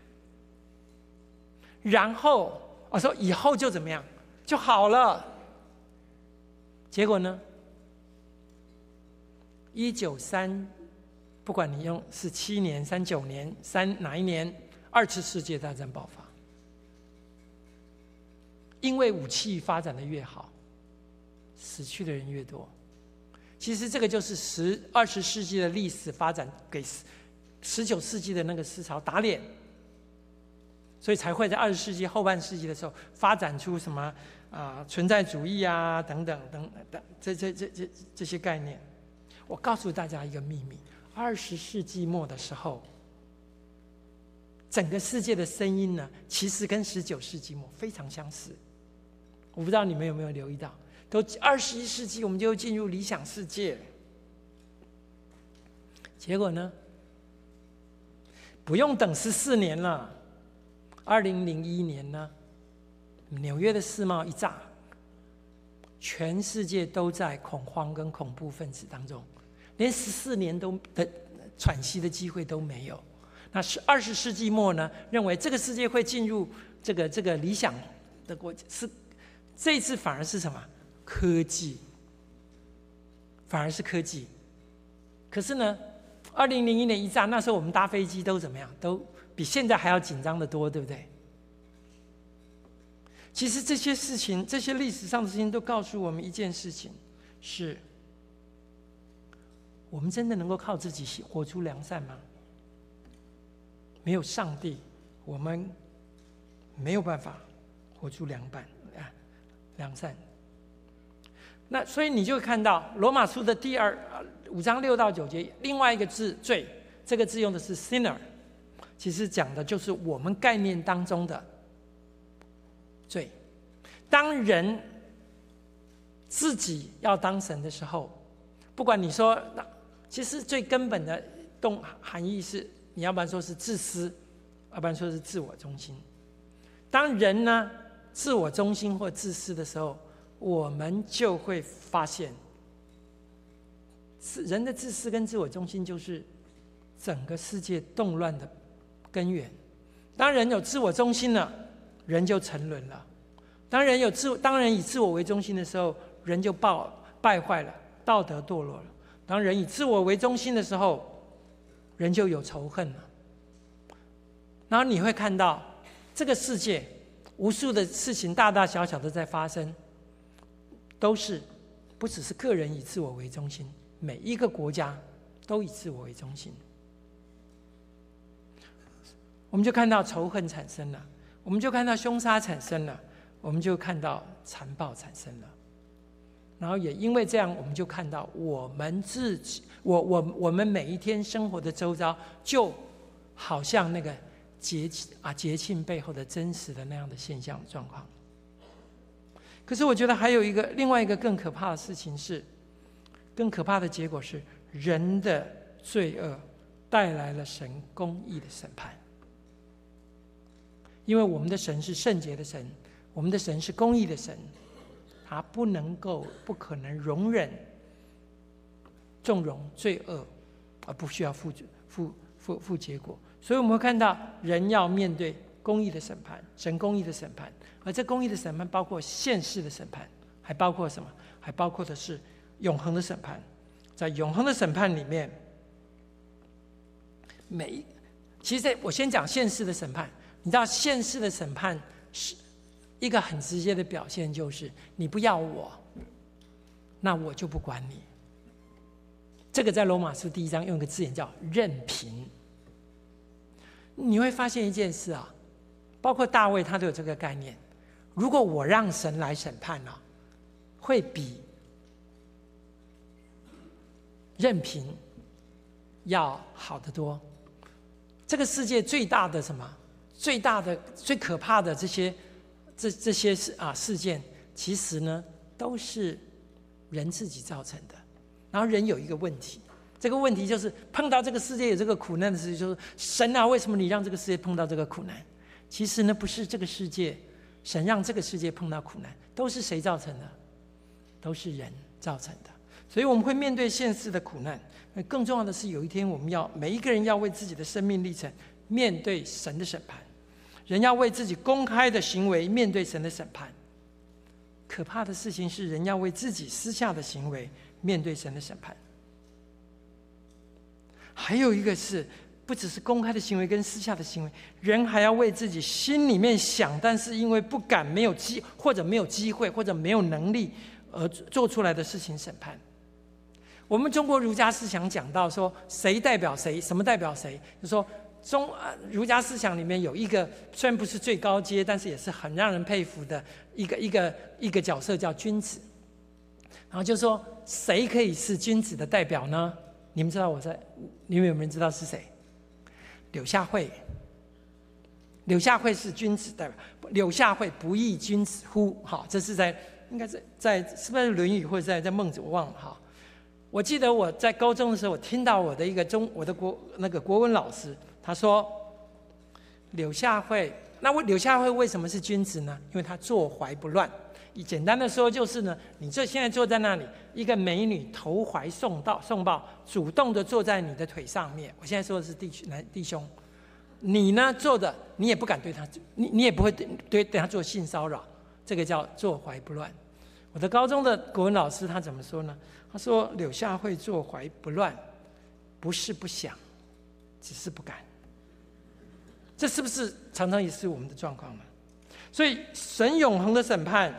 然后我说以后就怎么样就好了。结果呢？193，不管你用47年、39年、哪一年，2次世界大战爆发。因为武器发展的越好，死去的人越多。其实这个就是20世纪的历史发展给19世纪的那个思潮打脸，所以才会在20世纪后半世纪的时候发展出什么存在主义啊等等这些概念。我告诉大家一个秘密：20世纪末的时候，整个世界的声音呢，其实跟19世纪末非常相似。我不知道你们有没有留意到，都21世纪我们就进入理想世界，结果呢，不用等14年了，2001年呢，纽约的世贸一炸，全世界都在恐慌跟恐怖分子当中，连14年的喘息的机会都没有。 那20世纪末呢，认为这个世界会进入这个理想的国家，是这一次反而是什么？科技，反而是科技。可是呢，2001年一炸，那时候我们搭飞机都怎么样？都比现在还要紧张得多，对不对？其实这些事情，这些历史上的事情，都告诉我们一件事情：是我们真的能够靠自己活出良善吗？没有上帝，我们没有办法活出良善。那所以你就会看到罗马书的5章6到9节，另外一个字罪，这个字用的是 sinner， 其实讲的就是我们概念当中的罪。当人自己要当神的时候，不管你说，其实最根本的含义是，你要不然说是自私，要不然说是自我中心。当人呢自我中心或自私的时候，我们就会发现，人的自私跟自我中心就是整个世界动乱的根源。当人有自我中心了，人就沉沦了；当人以自我为中心的时候，人就败坏了，道德堕落了；当人以自我为中心的时候，人就有仇恨了。然后你会看到这个世界无数的事情，大大小小的在发生，都是不只是个人以自我为中心，每一个国家都以自我为中心。我们就看到仇恨产生了，我们就看到凶杀产生了，我们就看到残暴产生了。然后也因为这样，我们就看到我们自己，我们每一天生活的周遭，就好像那个节庆背后的真实的那样的现象状况。可是我觉得还有另外一个更可怕的事情是，更可怕的结果是，人的罪恶带来了神公义的审判。因为我们的神是圣洁的神，我们的神是公义的神，他不可能容忍纵容罪恶而不需要负结果。所以我们会看到人要面对公义的审判，神公义的审判。而这公义的审判包括现世的审判，还包括什么？还包括的是永恒的审判。在永恒的审判里面，其实我先讲现世的审判。你知道现世的审判是一个很直接的表现，就是你不要我，那我就不管你。这个在罗马书第1章用一个字眼叫任凭。你会发现一件事啊，包括大卫他都有这个概念。如果我让神来审判啊，会比任凭要好得多。这个世界最大的什么？最大的、最可怕的这些事件，其实呢都是人自己造成的。然后人有一个问题，这个问题就是碰到这个世界有这个苦难的事情，就是神啊，为什么你让这个世界碰到这个苦难？其实呢，不是这个世界，神让这个世界碰到苦难，都是谁造成的？都是人造成的。所以我们会面对现世的苦难，更重要的是，有一天我们每一个人要为自己的生命历程面对神的审判。人要为自己公开的行为面对神的审判。可怕的事情是，人要为自己私下的行为面对神的审判。还有一个是，不只是公开的行为跟私下的行为，人还要为自己心里面想，但是因为不敢、没有机会，或者没有能力而做出来的事情审判。我们中国儒家思想讲到说，谁代表谁，什么代表谁，就说儒家思想里面有一个虽然不是最高阶，但是也是很让人佩服的一个角色，叫君子。然后就说谁可以是君子的代表呢？你们有没有人知道是谁？柳下惠。柳下惠是君子代表。柳下惠不亦君子乎？好，这是应该是是不是《论语》或者在孟子，我忘了哈。我记得我在高中的时候，我听到我的国文老师他说，柳下惠为什么是君子呢？因为他坐怀不乱。简单的说就是呢，你现在坐在那里，一个美女投怀送抱，主动的坐在你的腿上面。我现在说的是弟兄， 你呢做的，你也不敢对他，你也不会对他做性骚扰，这个叫坐怀不乱。我的高中的国文老师他怎么说呢？他说柳下惠坐怀不乱，不是不想，只是不敢。这是不是常常也是我们的状况呢？所以神永恒的审判，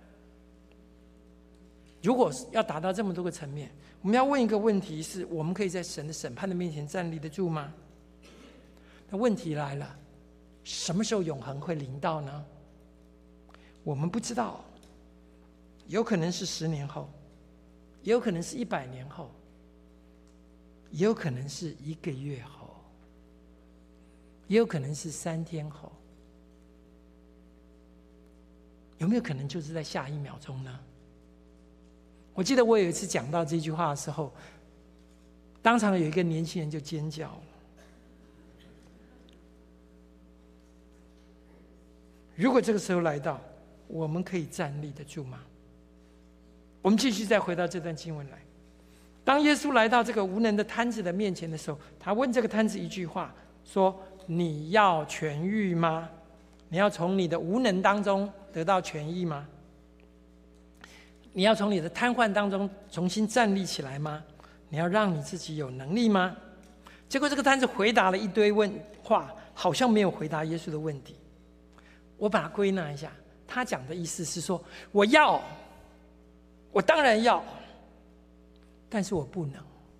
如果要达到这么多个层面，我们要问一个问题是：我们可以在神的审判的面前站立得住吗？那问题来了，什么时候永恒会临到呢？我们不知道，有可能是10年后，也有可能是100年后，也有可能是1个月后，也有可能是3天后，有没有可能就是在下1秒钟呢？我记得我有一次讲到这句话的时候，当场有一个年轻人就尖叫了。如果这个时候来到，我们可以站立得住吗？我们继续再回到这段经文来。当耶稣来到这个无能的瘫子的面前的时候，他问这个瘫子一句话，说：你要痊愈吗？你要从你的无能当中得到痊愈吗？你要从你的瘫痪当中重新站立起来吗？你要让你自己有能力吗？结果这个瘫子回答了一堆话，好像没有回答耶稣的问题。我把它归纳一下，他讲的意思是说：我要，我当然要，但是我不能。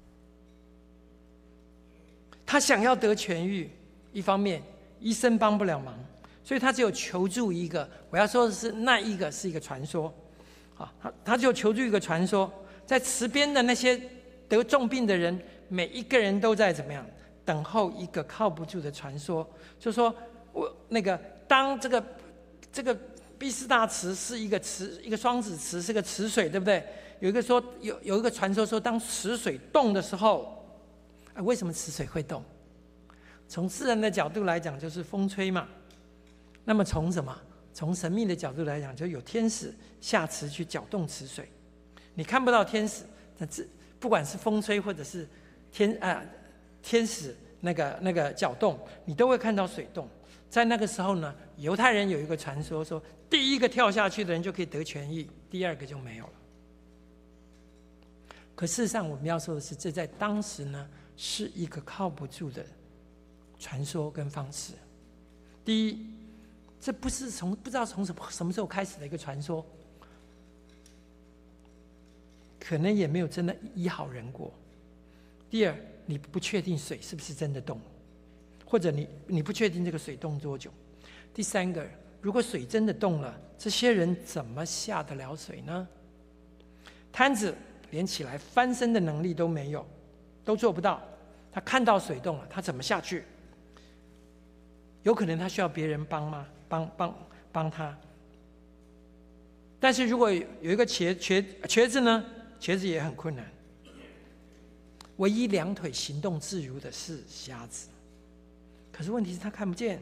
他想要得痊愈，一方面医生帮不了忙，所以他只有求助一个，我要说的是那一个是一个传说。他就求助一个传说，在池边的那些得重病的人，每一个人都在怎么样等候一个靠不住的传说，就说当这个毕士大池是一个双子池，是个池水，对不对？有一个传说说，当池水动的时候，为什么池水会动？从自然的角度来讲，就是风吹嘛。那么从什么？从神秘的角度来讲，就有天使下池去搅动池水。你看不到天使，但不管是风吹或者是天使那个搅动，你都会看到水动。在那个时候呢，犹太人有一个传说说，第一个跳下去的人就可以得痊愈，第二个就没有了。可事实上，我们要说的是，这在当时呢是一个靠不住的传说跟方式。第一，这不是不知道从什么时候开始的一个传说，可能也没有真的医好人过。第二，你不确定水是不是真的动，或者你不确定这个水动多久。第三个，如果水真的动了，这些人怎么下得了水呢？瘫子连起来翻身的能力都没有，都做不到。他看到水动了，他怎么下去？有可能他需要别人帮吗？帮他。但是如果有一个瘸子呢？瘸子也很困难。唯一2腿行动自如的是瞎子，可是问题是他看不见。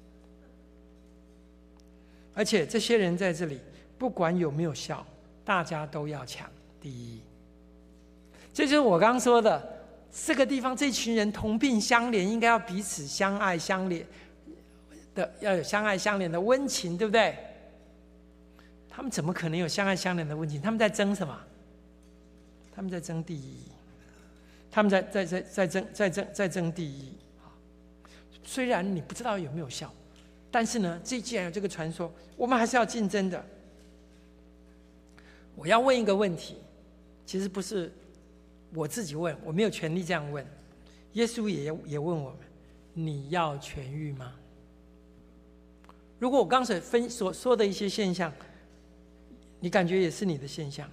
而且这些人在这里，不管有没有效，大家都要抢第一。这就是我刚刚说的，这个地方这群人同病相怜，应该要彼此相爱相怜的，要有相爱相怜的温情，对不对？他们怎么可能有相爱相怜的温情？他们在争什么？他们在争第一。他们在争第一。虽然你不知道有没有效，但是呢，既然有这个传说，我们还是要竞争的。我要问一个问题，其实不是我自己问，我没有权利这样问。耶稣也问我们：你要痊愈吗？如果我刚才所说的一些现象，你感觉也是你的现象，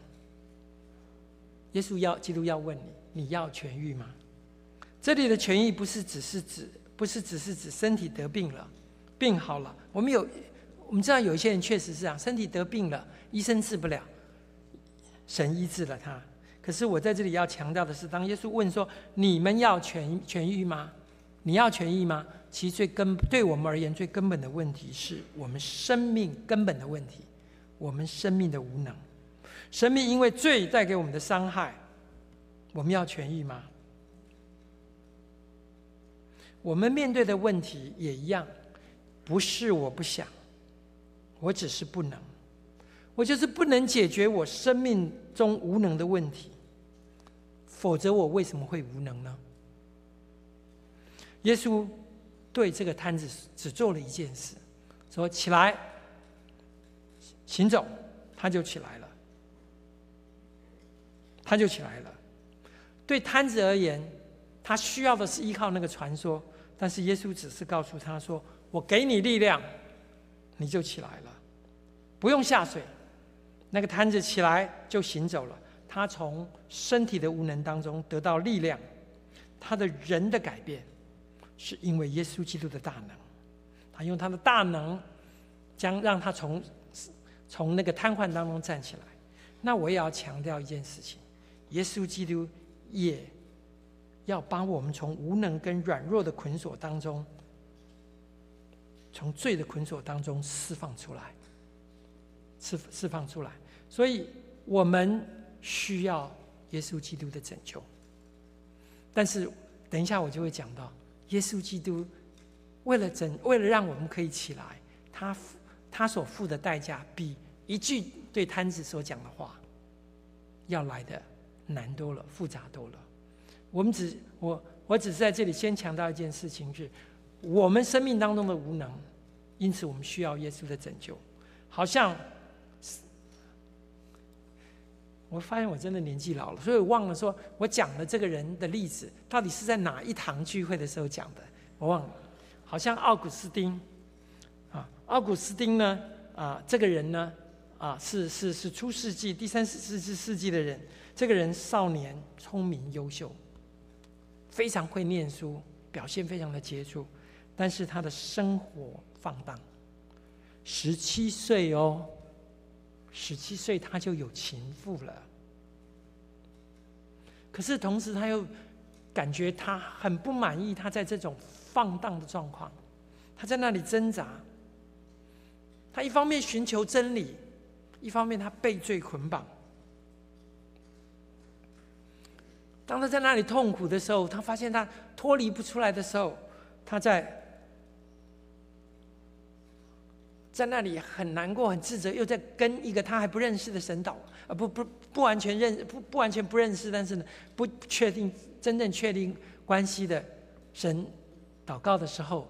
基督要问你：你要痊愈吗？这里的痊愈不是只是指身体得病了，病好了。我们知道有一些人确实是这样，身体得病了，医生治不了，神医治了他。可是我在这里要强调的是，当耶稣问说：你们要痊愈吗？你要痊愈吗？其实对我们而言最根本的问题是我们生命根本的问题，我们生命的无能。生命因为罪带给我们的伤害，我们要痊愈吗？ 我们面对的问题也一样，不是我不想，我只是不能，我就是不能解决我生命中无能的问题，否则我为什么会无能呢？耶稣对这个摊子只做了一件事，说起来行走，他就起来了，他就起来了。对摊子而言，他需要的是依靠那个传说，但是耶稣只是告诉他说，我给你力量，你就起来了，不用下水。那个摊子起来就行走了，他从身体的无能当中得到力量，他的人的改变是因为耶稣基督的大能，他用他的大能将让他从那个瘫痪当中站起来。那我也要强调一件事情，耶稣基督也要把我们从无能跟软弱的捆锁当中，从罪的捆锁当中释放出来，释放出来。所以我们需要耶稣基督的拯救。但是等一下我就会讲到，耶稣基督为了让我们可以起来，他所付的代价比一句对摊子所讲的话要来的难多了，复杂多了。我只是在这里先强调一件事情，是我们生命当中的无能，因此我们需要耶稣的拯救。好像我发现我真的年纪老了，所以我忘了说我讲的这个人的例子到底是在哪一堂聚会的时候讲的，我忘了。好像奥古斯丁奥古斯丁呢这个人呢是初世纪第3、4世纪的人。这个人少年聪明优秀，非常会念书，表现非常的杰出，但是他的生活放荡。17岁，17岁他就有情妇了。可是同时他又感觉他很不满意，他在这种放荡的状况，他在那里挣扎。他一方面寻求真理，一方面他被罪捆绑。当他在那里痛苦的时候，他发现他脱离不出来的时候，他在那里很难过、很自责，又在跟一个他还不认识的神不完全不认识，但是呢不确定真正确定关系的神祷告的时候，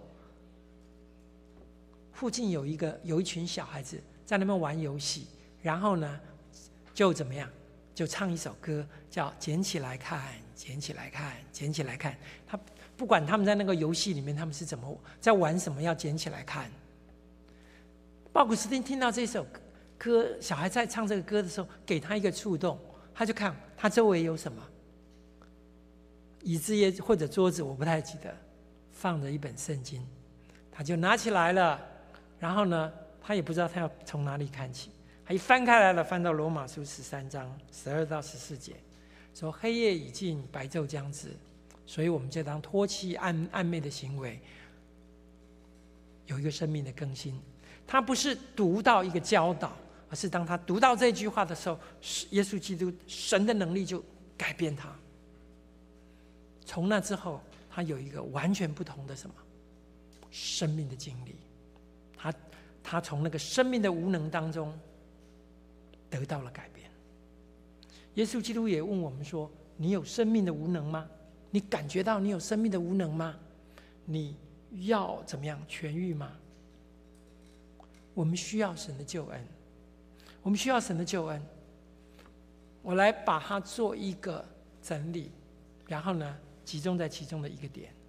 附近有一群小孩子在那边玩游戏，然后呢就怎么样？就唱一首歌，叫“捡起来看，捡起来看，捡起来看”。他不管他们在那个游戏里面，他们是怎么在玩什么，要捡起来看。奥古斯丁听到这首歌，小孩在唱这个歌的时候，给他一个触动，他就看他周围有什么，椅子或者桌子，我不太记得，放着一本圣经，他就拿起来了。然后呢，他也不知道他要从哪里看起。他一翻开来了，翻到罗马书13章12到14节，说黑夜已尽，白昼将至，所以我们就当脱弃暗昧的行为，有一个生命的更新。他不是读到一个教导，而是当他读到这句话的时候，耶稣基督神的能力就改变他。从那之后，他有一个完全不同的什么生命的经历。他从那个生命的无能当中得到了改变。耶稣基督也问我们说，你有生命的无能吗？你感觉到你有生命的无能吗？你要怎么样痊愈吗？我们需要神的救恩，我们需要神的救恩。我来把它做一个整理，然后呢集中在其中一个点。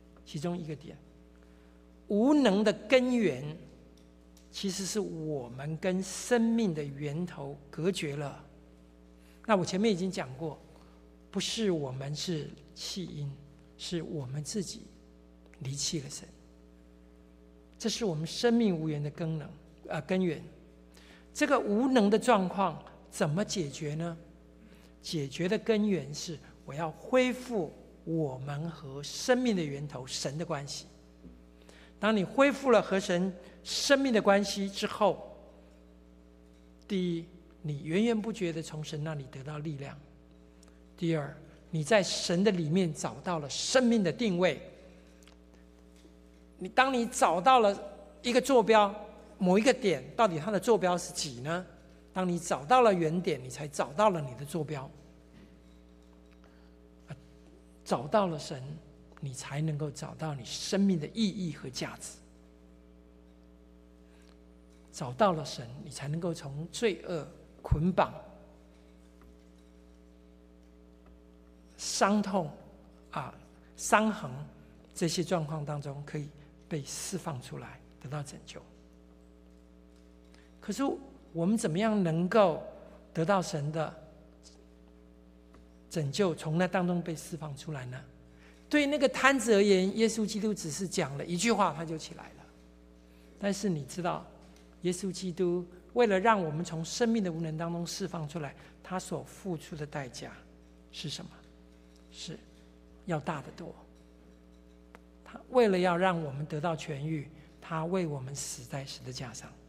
无能的根源其实是我们跟生命的源头隔绝了。那我前面已经讲过，不是我们是弃因，是我们自己离弃了神。这是我们生命无源的根源。这个无能的状况怎么解决呢？解决的根源是我要恢复我们和生命的源头神的关系。当你恢复了和神生命的关系之后，第一，你源源不绝的从神那里得到力量；第二，你在神的里面找到了生命的定位。 当你找到了一个坐标，某一个点，到底它的坐标是几呢？当你找到了原点，你才找到了你的坐标。找到了神，你才能够找到你生命的意义和价值。找到了神，你才能够从罪恶捆绑、伤痛伤痕这些状况当中，可以被释放出来，得到拯救。可是我们怎么样能够得到神的拯救，从那当中被释放出来呢？对那个瘫子而言，耶稣基督只是讲了一句话，他就起来了。但是你知道，耶稣基督为了让我们从生命的无能当中释放出来，他所付出的代价是什么？是要大得多。他为了要让我们得到痊愈，他为我们死在十字架上。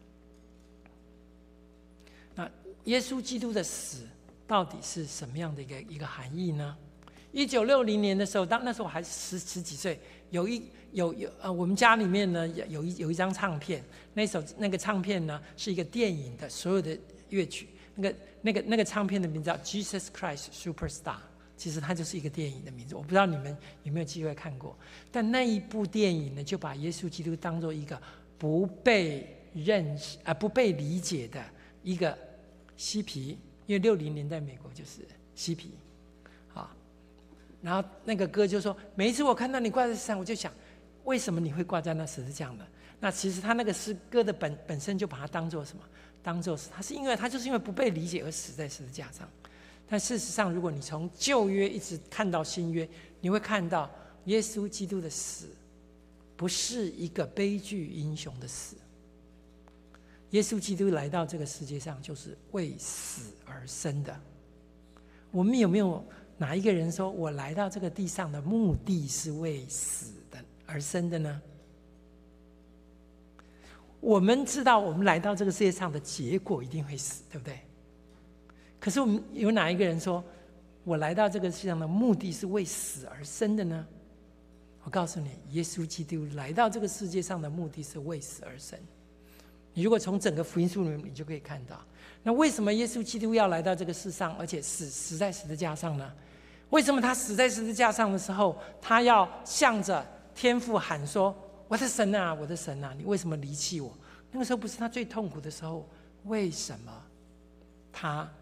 那耶稣基督的死到底是什么样的一个含义呢？1960年的时候，那时候我还十几岁，我们家里面呢有一张唱片，那个唱片呢是一个电影的所有的乐曲，那个唱片的名字叫 Jesus Christ Superstar， 其实它就是一个电影的名字，我不知道你们有没有机会看过。但那一部电影呢，就把耶稣基督当作一个不被理解的一个嬉皮，因为60年代美国就是嬉皮。然后那个歌就说，每一次我看到你挂在石上，我就想，为什么你会挂在那十字架呢？那其实他那个诗歌的本身就把它当作什么？当作是他就是因为不被理解而死在十字架上。但事实上，如果你从旧约一直看到新约，你会看到耶稣基督的死不是一个悲剧英雄的死。耶稣基督来到这个世界上就是为死而生的。我们有没有哪一个人说我来到这个地上的目的是为死的而生的呢？我们知道我们来到这个世界上的结果一定会死，对不对？可是我们有哪一个人说我来到这个世界上的目的是为死而生的呢？我告诉你，耶稣基督来到这个世界上的目的是为死而生。你如果从整个福音书里面，你就可以看到，那为什么耶稣基督要来到这个世上，而且死在十字架上呢？为什么他死在十字架上的时候，他要向着天父喊说：“我的神啊，我的神啊，你为什么离弃我？”那个时候不是他最痛苦的时候，为什么他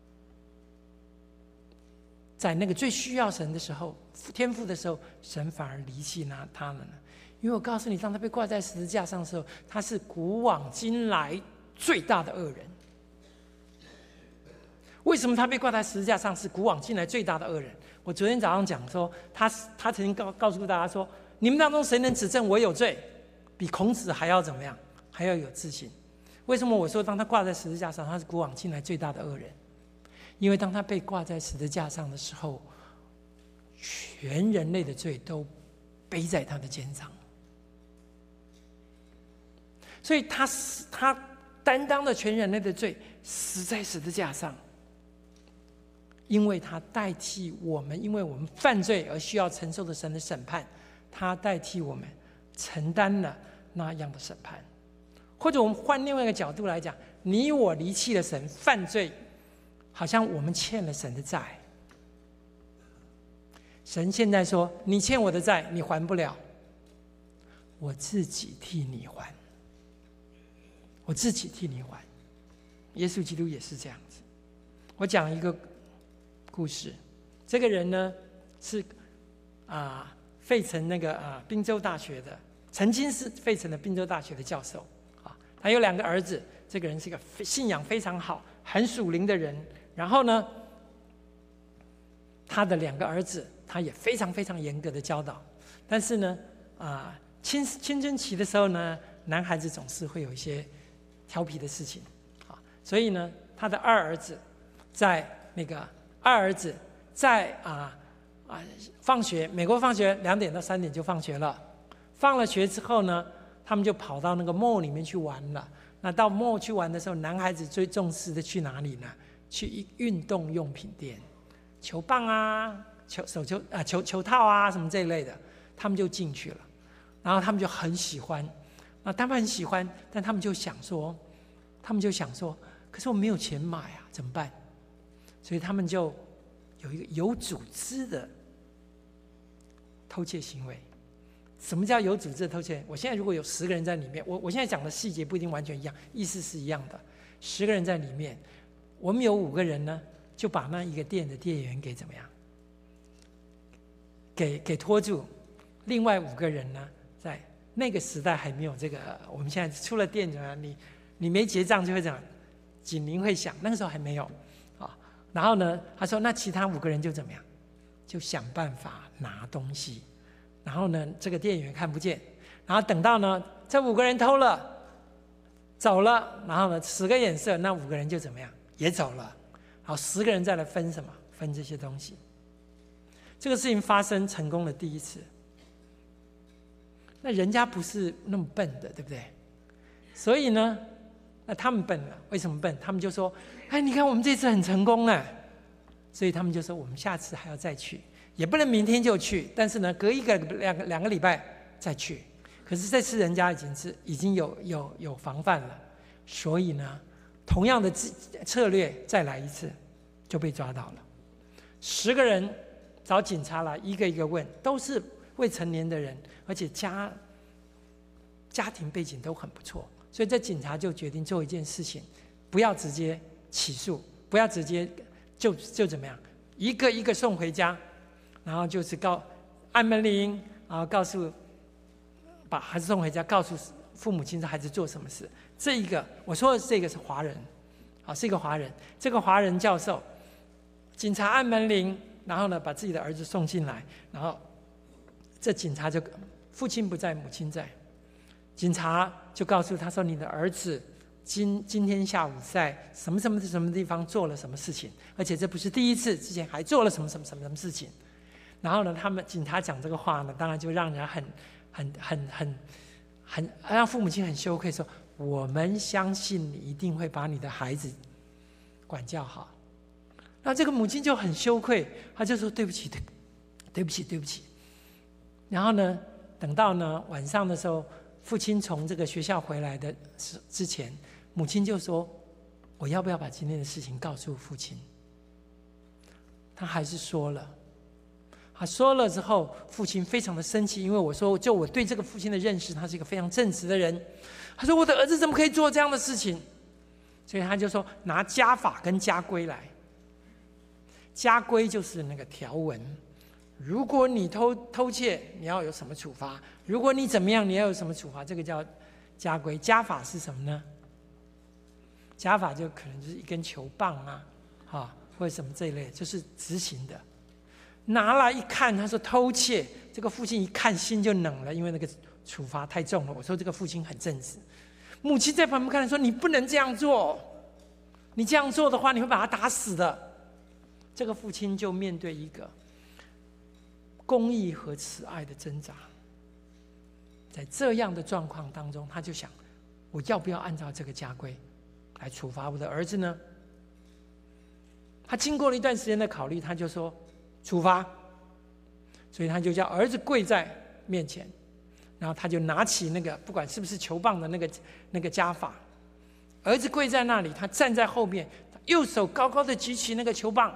在那个最需要神的时候，天父的时候，神反而离弃他了呢？因为我告诉你，当他被挂在十字架上的时候，他是古往今来最大的恶人。为什么他被挂在十字架上是古往今来最大的恶人？我昨天早上讲说，他曾经告诉大家说，你们当中谁能指证我有罪，比孔子还要怎么样，还要有自信。为什么我说当他挂在十字架上，他是古往今来最大的恶人？因为当他被挂在十字架上的时候，全人类的罪都背在他的肩上，所以他担当了全人类的罪，死在十字架上。因为他代替我们，因为我们犯罪而需要承受的神的审判，他代替我们承担了那样的审判。或者我们换另外一个角度来讲，你我离弃了神，犯罪，好像我们欠了神的债。神现在说：“你欠我的债，你还不了，我自己替你还，我自己替你还。”耶稣基督也是这样子。我讲一个故事，这个人呢是费城宾州大学的，曾经是费城的宾州大学的教授啊。他有2个儿子，这个人是一个信仰非常好、很属灵的人。然后呢，他的2个儿子，他也非常非常严格的教导。但是呢，青春期的时候呢，男孩子总是会有一些调皮的事情啊。所以呢，他的二儿子在放学，美国放学2点到3点就放学了。放了学之后呢，他们就跑到那个 mall 里面去玩了。那到 mall 去玩的时候，男孩子最重视的去哪里呢？去运动用品店，球棒啊、球套啊什么这一类的，他们就进去了。 然后他们就很喜欢，他们很喜欢，但他们就想说，可是我没有钱买啊，怎么办？所以他们就有一个有组织的偷窃行为。什么叫有组织的偷窃？我现在如果有10个人在里面，我现在讲的细节不一定完全一样，意思是一样的。10个人在里面，我们有5个人呢，就把那一个店的店员给怎么样？给拖住。另外5个人呢，在那个时代还没有这个，我们现在出了店怎么样？你没结账就会这样，警铃会响，那个时候还没有啊。然后呢，他说那其他5个人就怎么样？就想办法拿东西。然后呢，这个店员看不见，然后等到呢，这5个人偷了，走了，然后呢，10个眼色，那5个人就怎么样，也走了。好，10个人再来分什么？分这些东西。这个事情发生成功的第一次，那人家不是那么笨的，对不对？所以呢，那他们笨了，为什么笨？他们就说：“哎，你看我们这次很成功啊！”所以他们就说：“我们下次还要再去。”也不能明天就去，但是呢，隔两个礼拜再去。可是这次人家已经有防范了，所以呢，同样的策略再来一次，就被抓到了。10个人找警察来，一个一个问，都是未成年的人，而且家庭背景都很不错，所以这警察就决定做一件事情，不要直接起诉，不要直接就怎么样，一个一个送回家。然后就是按门铃，然后把孩子送回家，告诉父母亲孩子做什么事。这一个我说的这个是华人，是一个华人。这个华人教授，警察按门铃，然后呢把自己的儿子送进来，然后这警察就父亲不在，母亲在，警察就告诉他说：“你的儿子今天下午在什么地方做了什么事情，而且这不是第一次，之前还做了什么事情。”然后呢，警察讲这个话呢，当然就让人让父母亲很羞愧，说：“我们相信你一定会把你的孩子管教好。”那这个母亲就很羞愧，她就说：“对不起，对不起。”然后呢，等到呢晚上的时候，父亲从这个学校回来的之前，母亲就说：“我要不要把今天的事情告诉父亲？”他还是说了。他说了之后，父亲非常的生气，因为我说，就我对这个父亲的认识，他是一个非常正直的人。他说：“我的儿子怎么可以做这样的事情？”所以他就说拿家法跟家规来。家规就是那个条文，如果你偷窃，你要有什么处罚；如果你怎么样，你要有什么处罚，这个叫家规。家法是什么呢？家法就可能就是一根球棒啊，或者什么这一类，就是执行的。拿来一看，他说偷窃，这个父亲一看心就冷了，因为那个处罚太重了。我说这个父亲很正直，母亲在旁边看说：“你不能这样做，你这样做的话，你会把他打死的。”这个父亲就面对一个公义和慈爱的挣扎，在这样的状况当中，他就想：我要不要按照这个家规来处罚我的儿子呢？他经过了一段时间的考虑，他就说：处罚。所以他就叫儿子跪在面前，然后他就拿起那个不管是不是球棒的那个家法，儿子跪在那里，他站在后面，右手高高的举起那个球棒，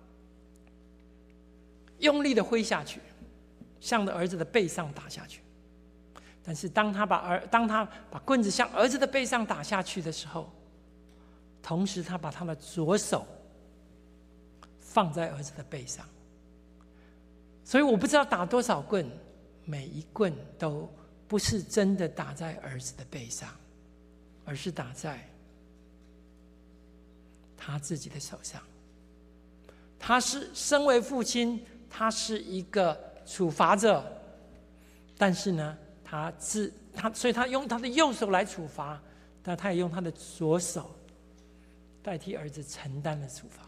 用力的挥下去，向着儿子的背上打下去。但是当他把棍子向儿子的背上打下去的时候，同时他把他的左手放在儿子的背上。所以我不知道打多少棍，每一棍都不是真的打在儿子的背上，而是打在他自己的手上。他是身为父亲，他是一个处罚者，但是呢，所以他用他的右手来处罚，但他也用他的左手代替儿子承担了处罚。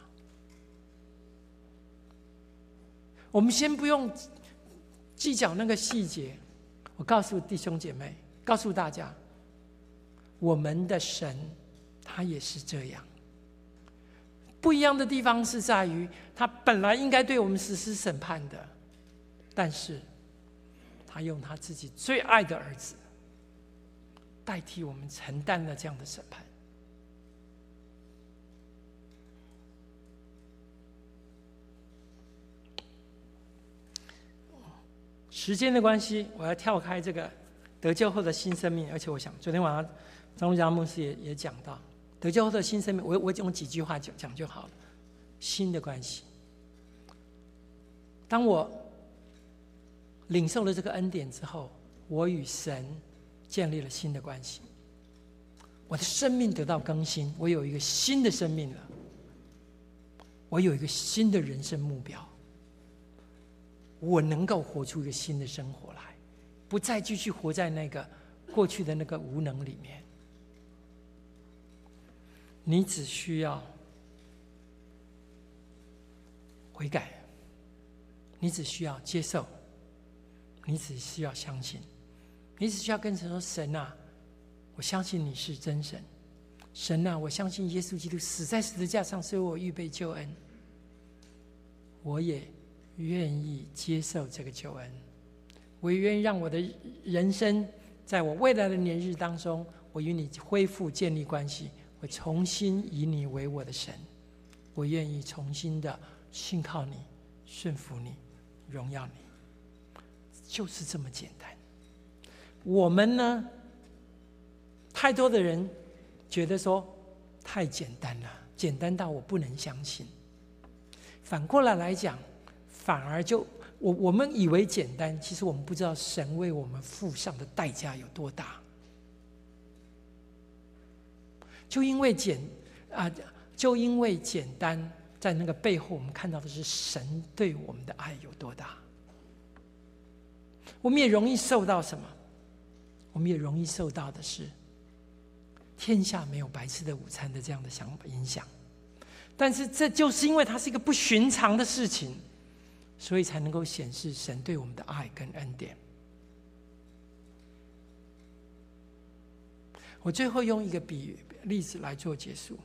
我们先不用计较那个细节，我告诉弟兄姐妹，告诉大家，我们的神他也是这样。不一样的地方是在于，他本来应该对我们实施审判的，但是他他用他自己最爱的儿子代替我们承担了这样的审判。时间的关系，我要跳开这个得救后的新生命，而且我想昨天晚上张路佳牧师也讲到，得救后的新生命，我用几句话讲就好了。新的关系，当我领受了这个恩典之后，我与神建立了新的关系，我的生命得到更新，我有一个新的生命了，我有一个新的人生目标，我能够活出一个新的生活来，不再继续活在那个过去的那个无能里面。你只需要悔改，你只需要接受，你只需要相信，你只需要跟神说：神啊，我相信你是真神，神啊，我相信耶稣基督死在十字架上是为我预备救恩，我也愿意接受这个救恩，我也愿意让我的人生在我未来的年日当中，我与你恢复建立关系，我重新以你为我的神，我愿意重新的信靠你，顺服你，荣耀你，就是这么简单。我们呢，太多的人觉得说太简单了，简单到我不能相信。反过来来讲，反而就我们以为简单，其实我们不知道神为我们付上的代价有多大。就因为简单，在那个背后，我们看到的是神对我们的爱有多大。我们也容易受到什么？我们也容易受到的是天下没有白吃的午餐的这样的想法影响。但是这就是因为它是一个不寻常的事情，所以才能够显示神对我们的爱跟恩典。我最后用一个例子来做结束。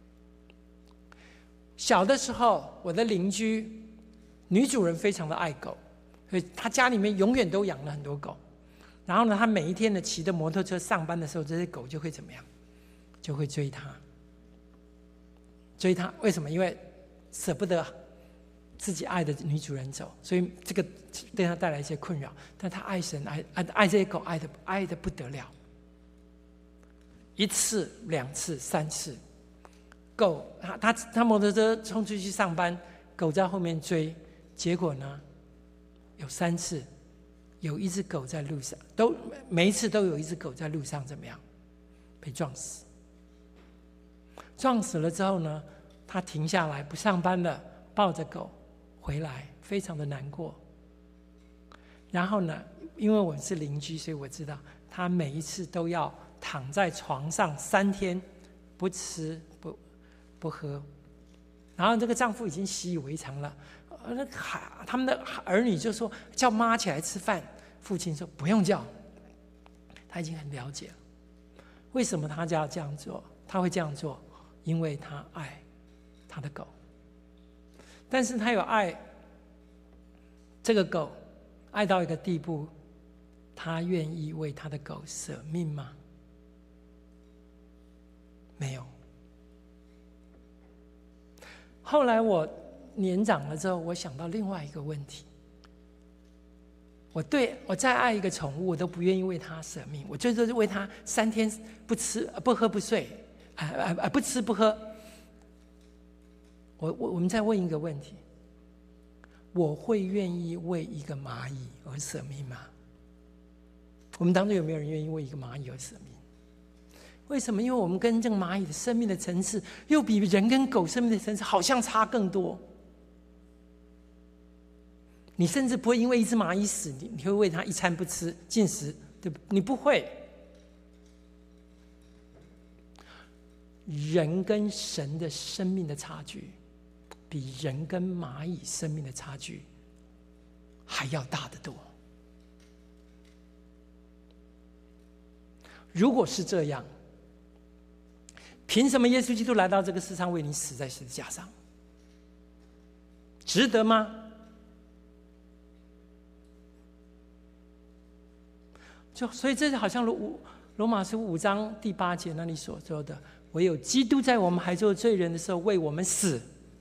小的时候，我的邻居女主人非常的爱狗，所以她家里面永远都养了很多狗。然后呢，她每一天呢骑着摩托车上班的时候，这些狗就会怎么样？就会追她。追她为什么？因为舍不得自己爱的女主人走，所以这个对她带来一些困扰。但她爱神，爱这些狗，爱的不得了。1次、2次、3次，狗他摩托车冲出去上班，狗在后面追，结果呢，有3次，有一只狗在路上，每一次都有一只狗在路上怎么样？被撞死。撞死了之后呢，他停下来不上班了，抱着狗回来，非常的难过。然后呢，因为我是邻居，所以我知道他每一次都要躺在床上3天，不吃不喝。然后这个丈夫已经习以为常了，他们的儿女就说叫妈起来吃饭，父亲说不用叫，他已经很了解了。为什么他要这样做？他会这样做，因为他爱他的狗。但是他有爱这个狗，爱到一个地步，他愿意为他的狗舍命吗？没有。后来我年长了之后，我想到另外一个问题：我再爱一个宠物，我都不愿意为它舍命。我最多是为它3天不吃不喝不睡，不吃不喝。我们再问一个问题：我会愿意为一个蚂蚁而舍命吗？我们当中有没有人愿意为一个蚂蚁而舍命？为什么？因为我们跟这个蚂蚁的生命的层次，又比人跟狗生命的层次好像差更多。你甚至不会因为一只蚂蚁死，你会为它一餐不吃禁食，对不？你不会。人跟神的生命的差距，比人跟蚂蚁生命的差距还要大得多。如果是这样，凭什么耶稣基督来到这个世上为你死在十字架上？值得吗？ 所以这好像罗马书5章第8节那里所说的，唯有基督在我们还做罪人的时候为我们死，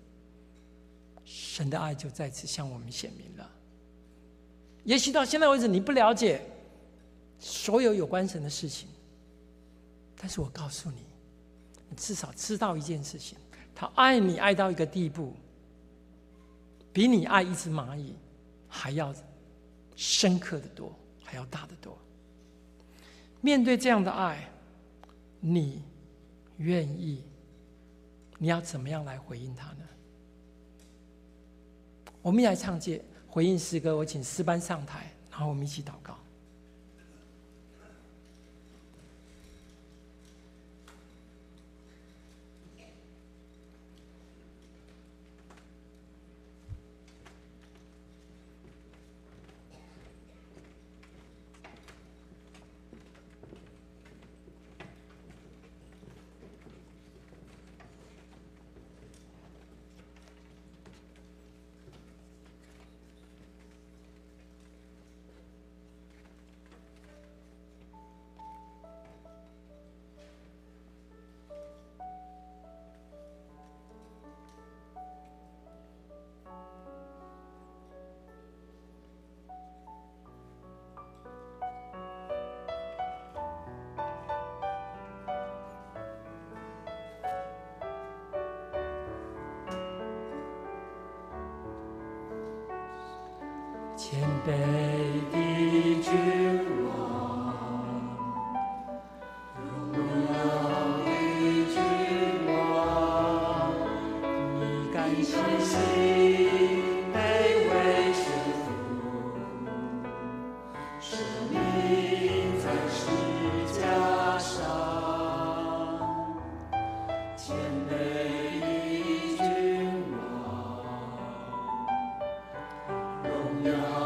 神的爱就在此向我们显明了。也许到现在为止你不了解所有有关神的事情，但是我告诉你，你至少知道一件事情，他爱你爱到一个地步，比你爱一只蚂蚁还要深刻的多，还要大得多。面对这样的爱，你愿意，你要怎么样来回应他呢？我们来唱介回应诗歌，我请诗班上台，然后我们一起祷告。谦卑的君王，荣耀的君王，你甘心卑微顺服，生命在十架上，谦卑的君王，荣耀。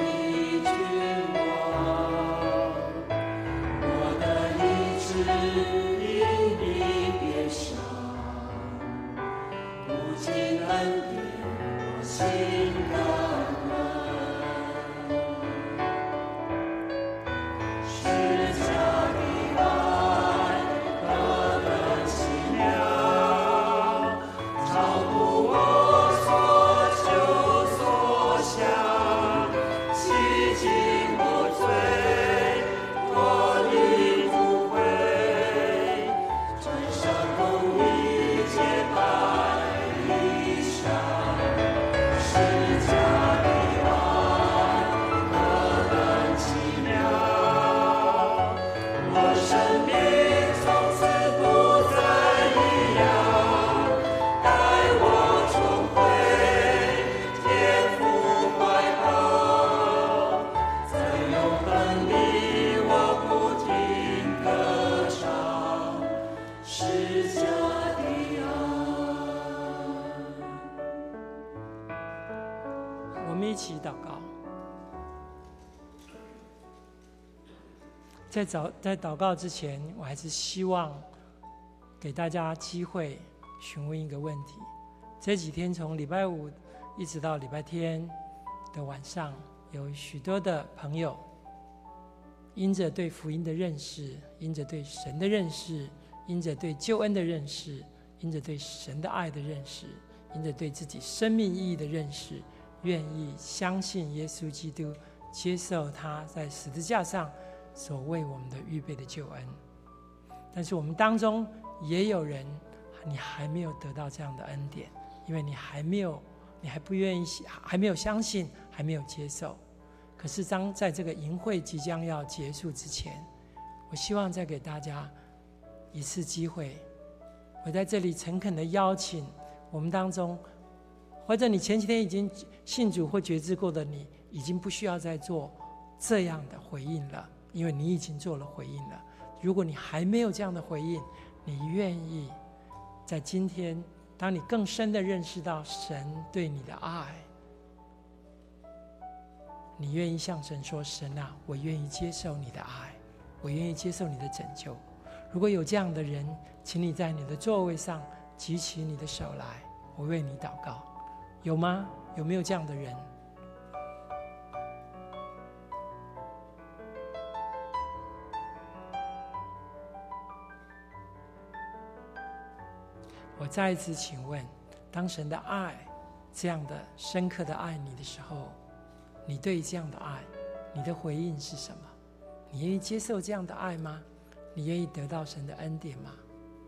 在祷告之前，我还是希望给大家机会询问一个问题。这几天从礼拜五一直到礼拜天的晚上，有许多的朋友因着对福音的认识，因着对神的认识，因着对救恩的认识，因着对神的爱的认识，因着对自己生命意义的认识，愿意相信耶稣基督，接受他在十字架上所为我们的预备的救恩。但是我们当中也有人，你还没有得到这样的恩典，因为你还不愿意，还没有相信，还没有接受。可是当在这个营会即将要结束之前，我希望再给大家一次机会，我在这里诚恳的邀请我们当中，或者你前几天已经信主或决志过的，你已经不需要再做这样的回应了，因为你已经做了回应了。如果你还没有这样的回应，你愿意在今天，当你更深的认识到神对你的爱，你愿意向神说：神啊，我愿意接受你的爱，我愿意接受你的拯救。如果有这样的人，请你在你的座位上举起你的手来，我为你祷告。有吗？有没有这样的人？ 我再一次请问，当神的爱这样的深刻的爱你的时候，你对这样的爱，你的回应是什么？你愿意接受这样的爱吗？你愿意得到神的恩典吗？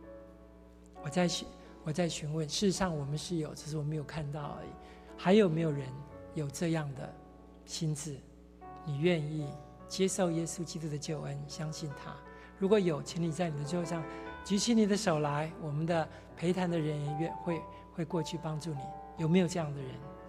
我在询问，事实上我们是有，只是我没有看到而已。还有没有人有这样的心智？你愿意接受耶稣基督的救恩，相信他？如果有，请你在你的桌上举起你的手来，我们的陪谈的人员会过去帮助你。有没有这样的人？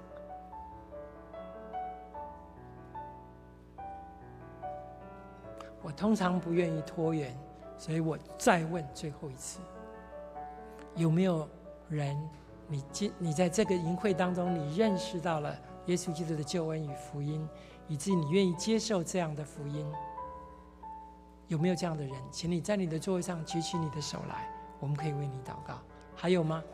我通常不愿意拖延，所以我再问最后一次：有没有人，你在这个营会当中，你认识到了耶稣基督的救恩与福音，以至于你愿意接受这样的福音？有没有这样的人？请你在你的座位上举起你的手来，我们可以为你祷告。还有吗？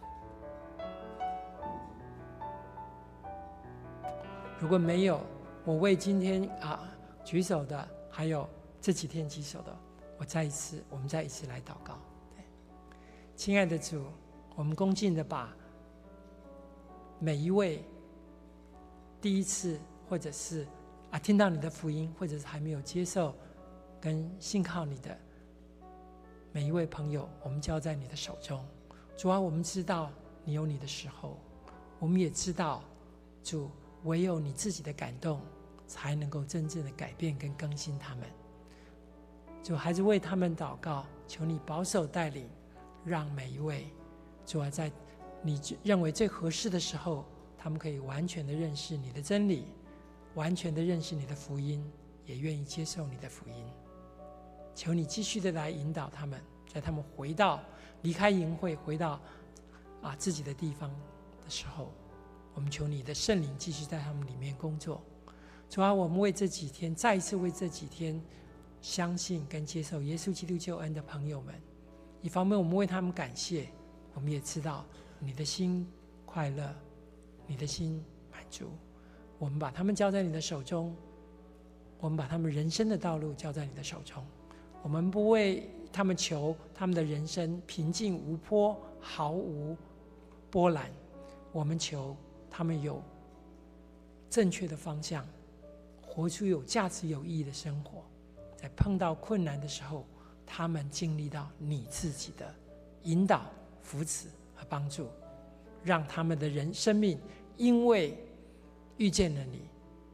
如果没有，我为今天举手的，还有这几天举手的，我们再一次来祷告。亲爱的主，我们恭敬的把每一位第一次或者是听到你的福音，或者是还没有接受跟信靠你的每一位朋友，我们交在你的手中。主啊，我们知道你有你的时候，我们也知道主唯有你自己的感动才能够真正的改变跟更新他们。主，还是为他们祷告，求你保守带领，让每一位主啊，在你认为最合适的时候，他们可以完全的认识你的真理，完全的认识你的福音，也愿意接受你的福音。求你继续的来引导他们，在他们离开营会，回到自己的地方的时候，我们求你的圣灵继续在他们里面工作。主啊，我们为这几天，再一次为这几天相信跟接受耶稣基督救恩的朋友们，一方面我们为他们感谢，我们也知道你的心快乐，你的心满足。我们把他们交在你的手中，我们把他们人生的道路交在你的手中。我们不为他们求他们的人生平静无波，毫无波澜，我们求他们有正确的方向，活出有价值有意义的生活。在碰到困难的时候，他们经历到你自己的引导、扶持和帮助，让他们的生命因为遇见了你，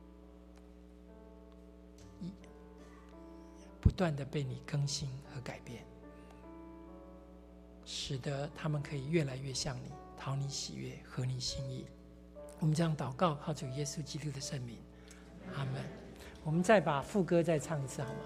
不断的被你更新和改变，使得他们可以越来越像你，讨你喜悦，合你心意。我们这样祷告，靠主耶稣基督的圣名，阿们。我们再把副歌再唱一次好吗？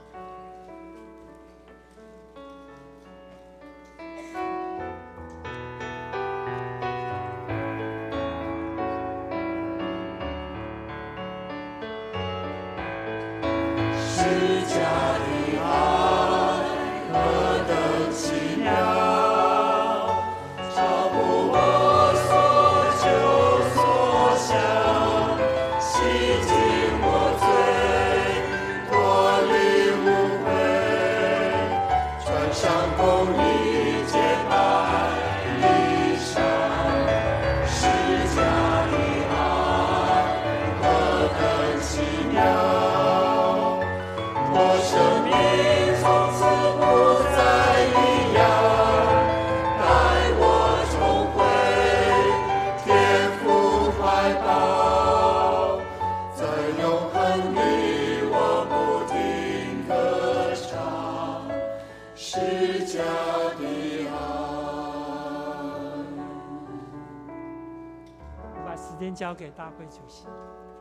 交给大会主席。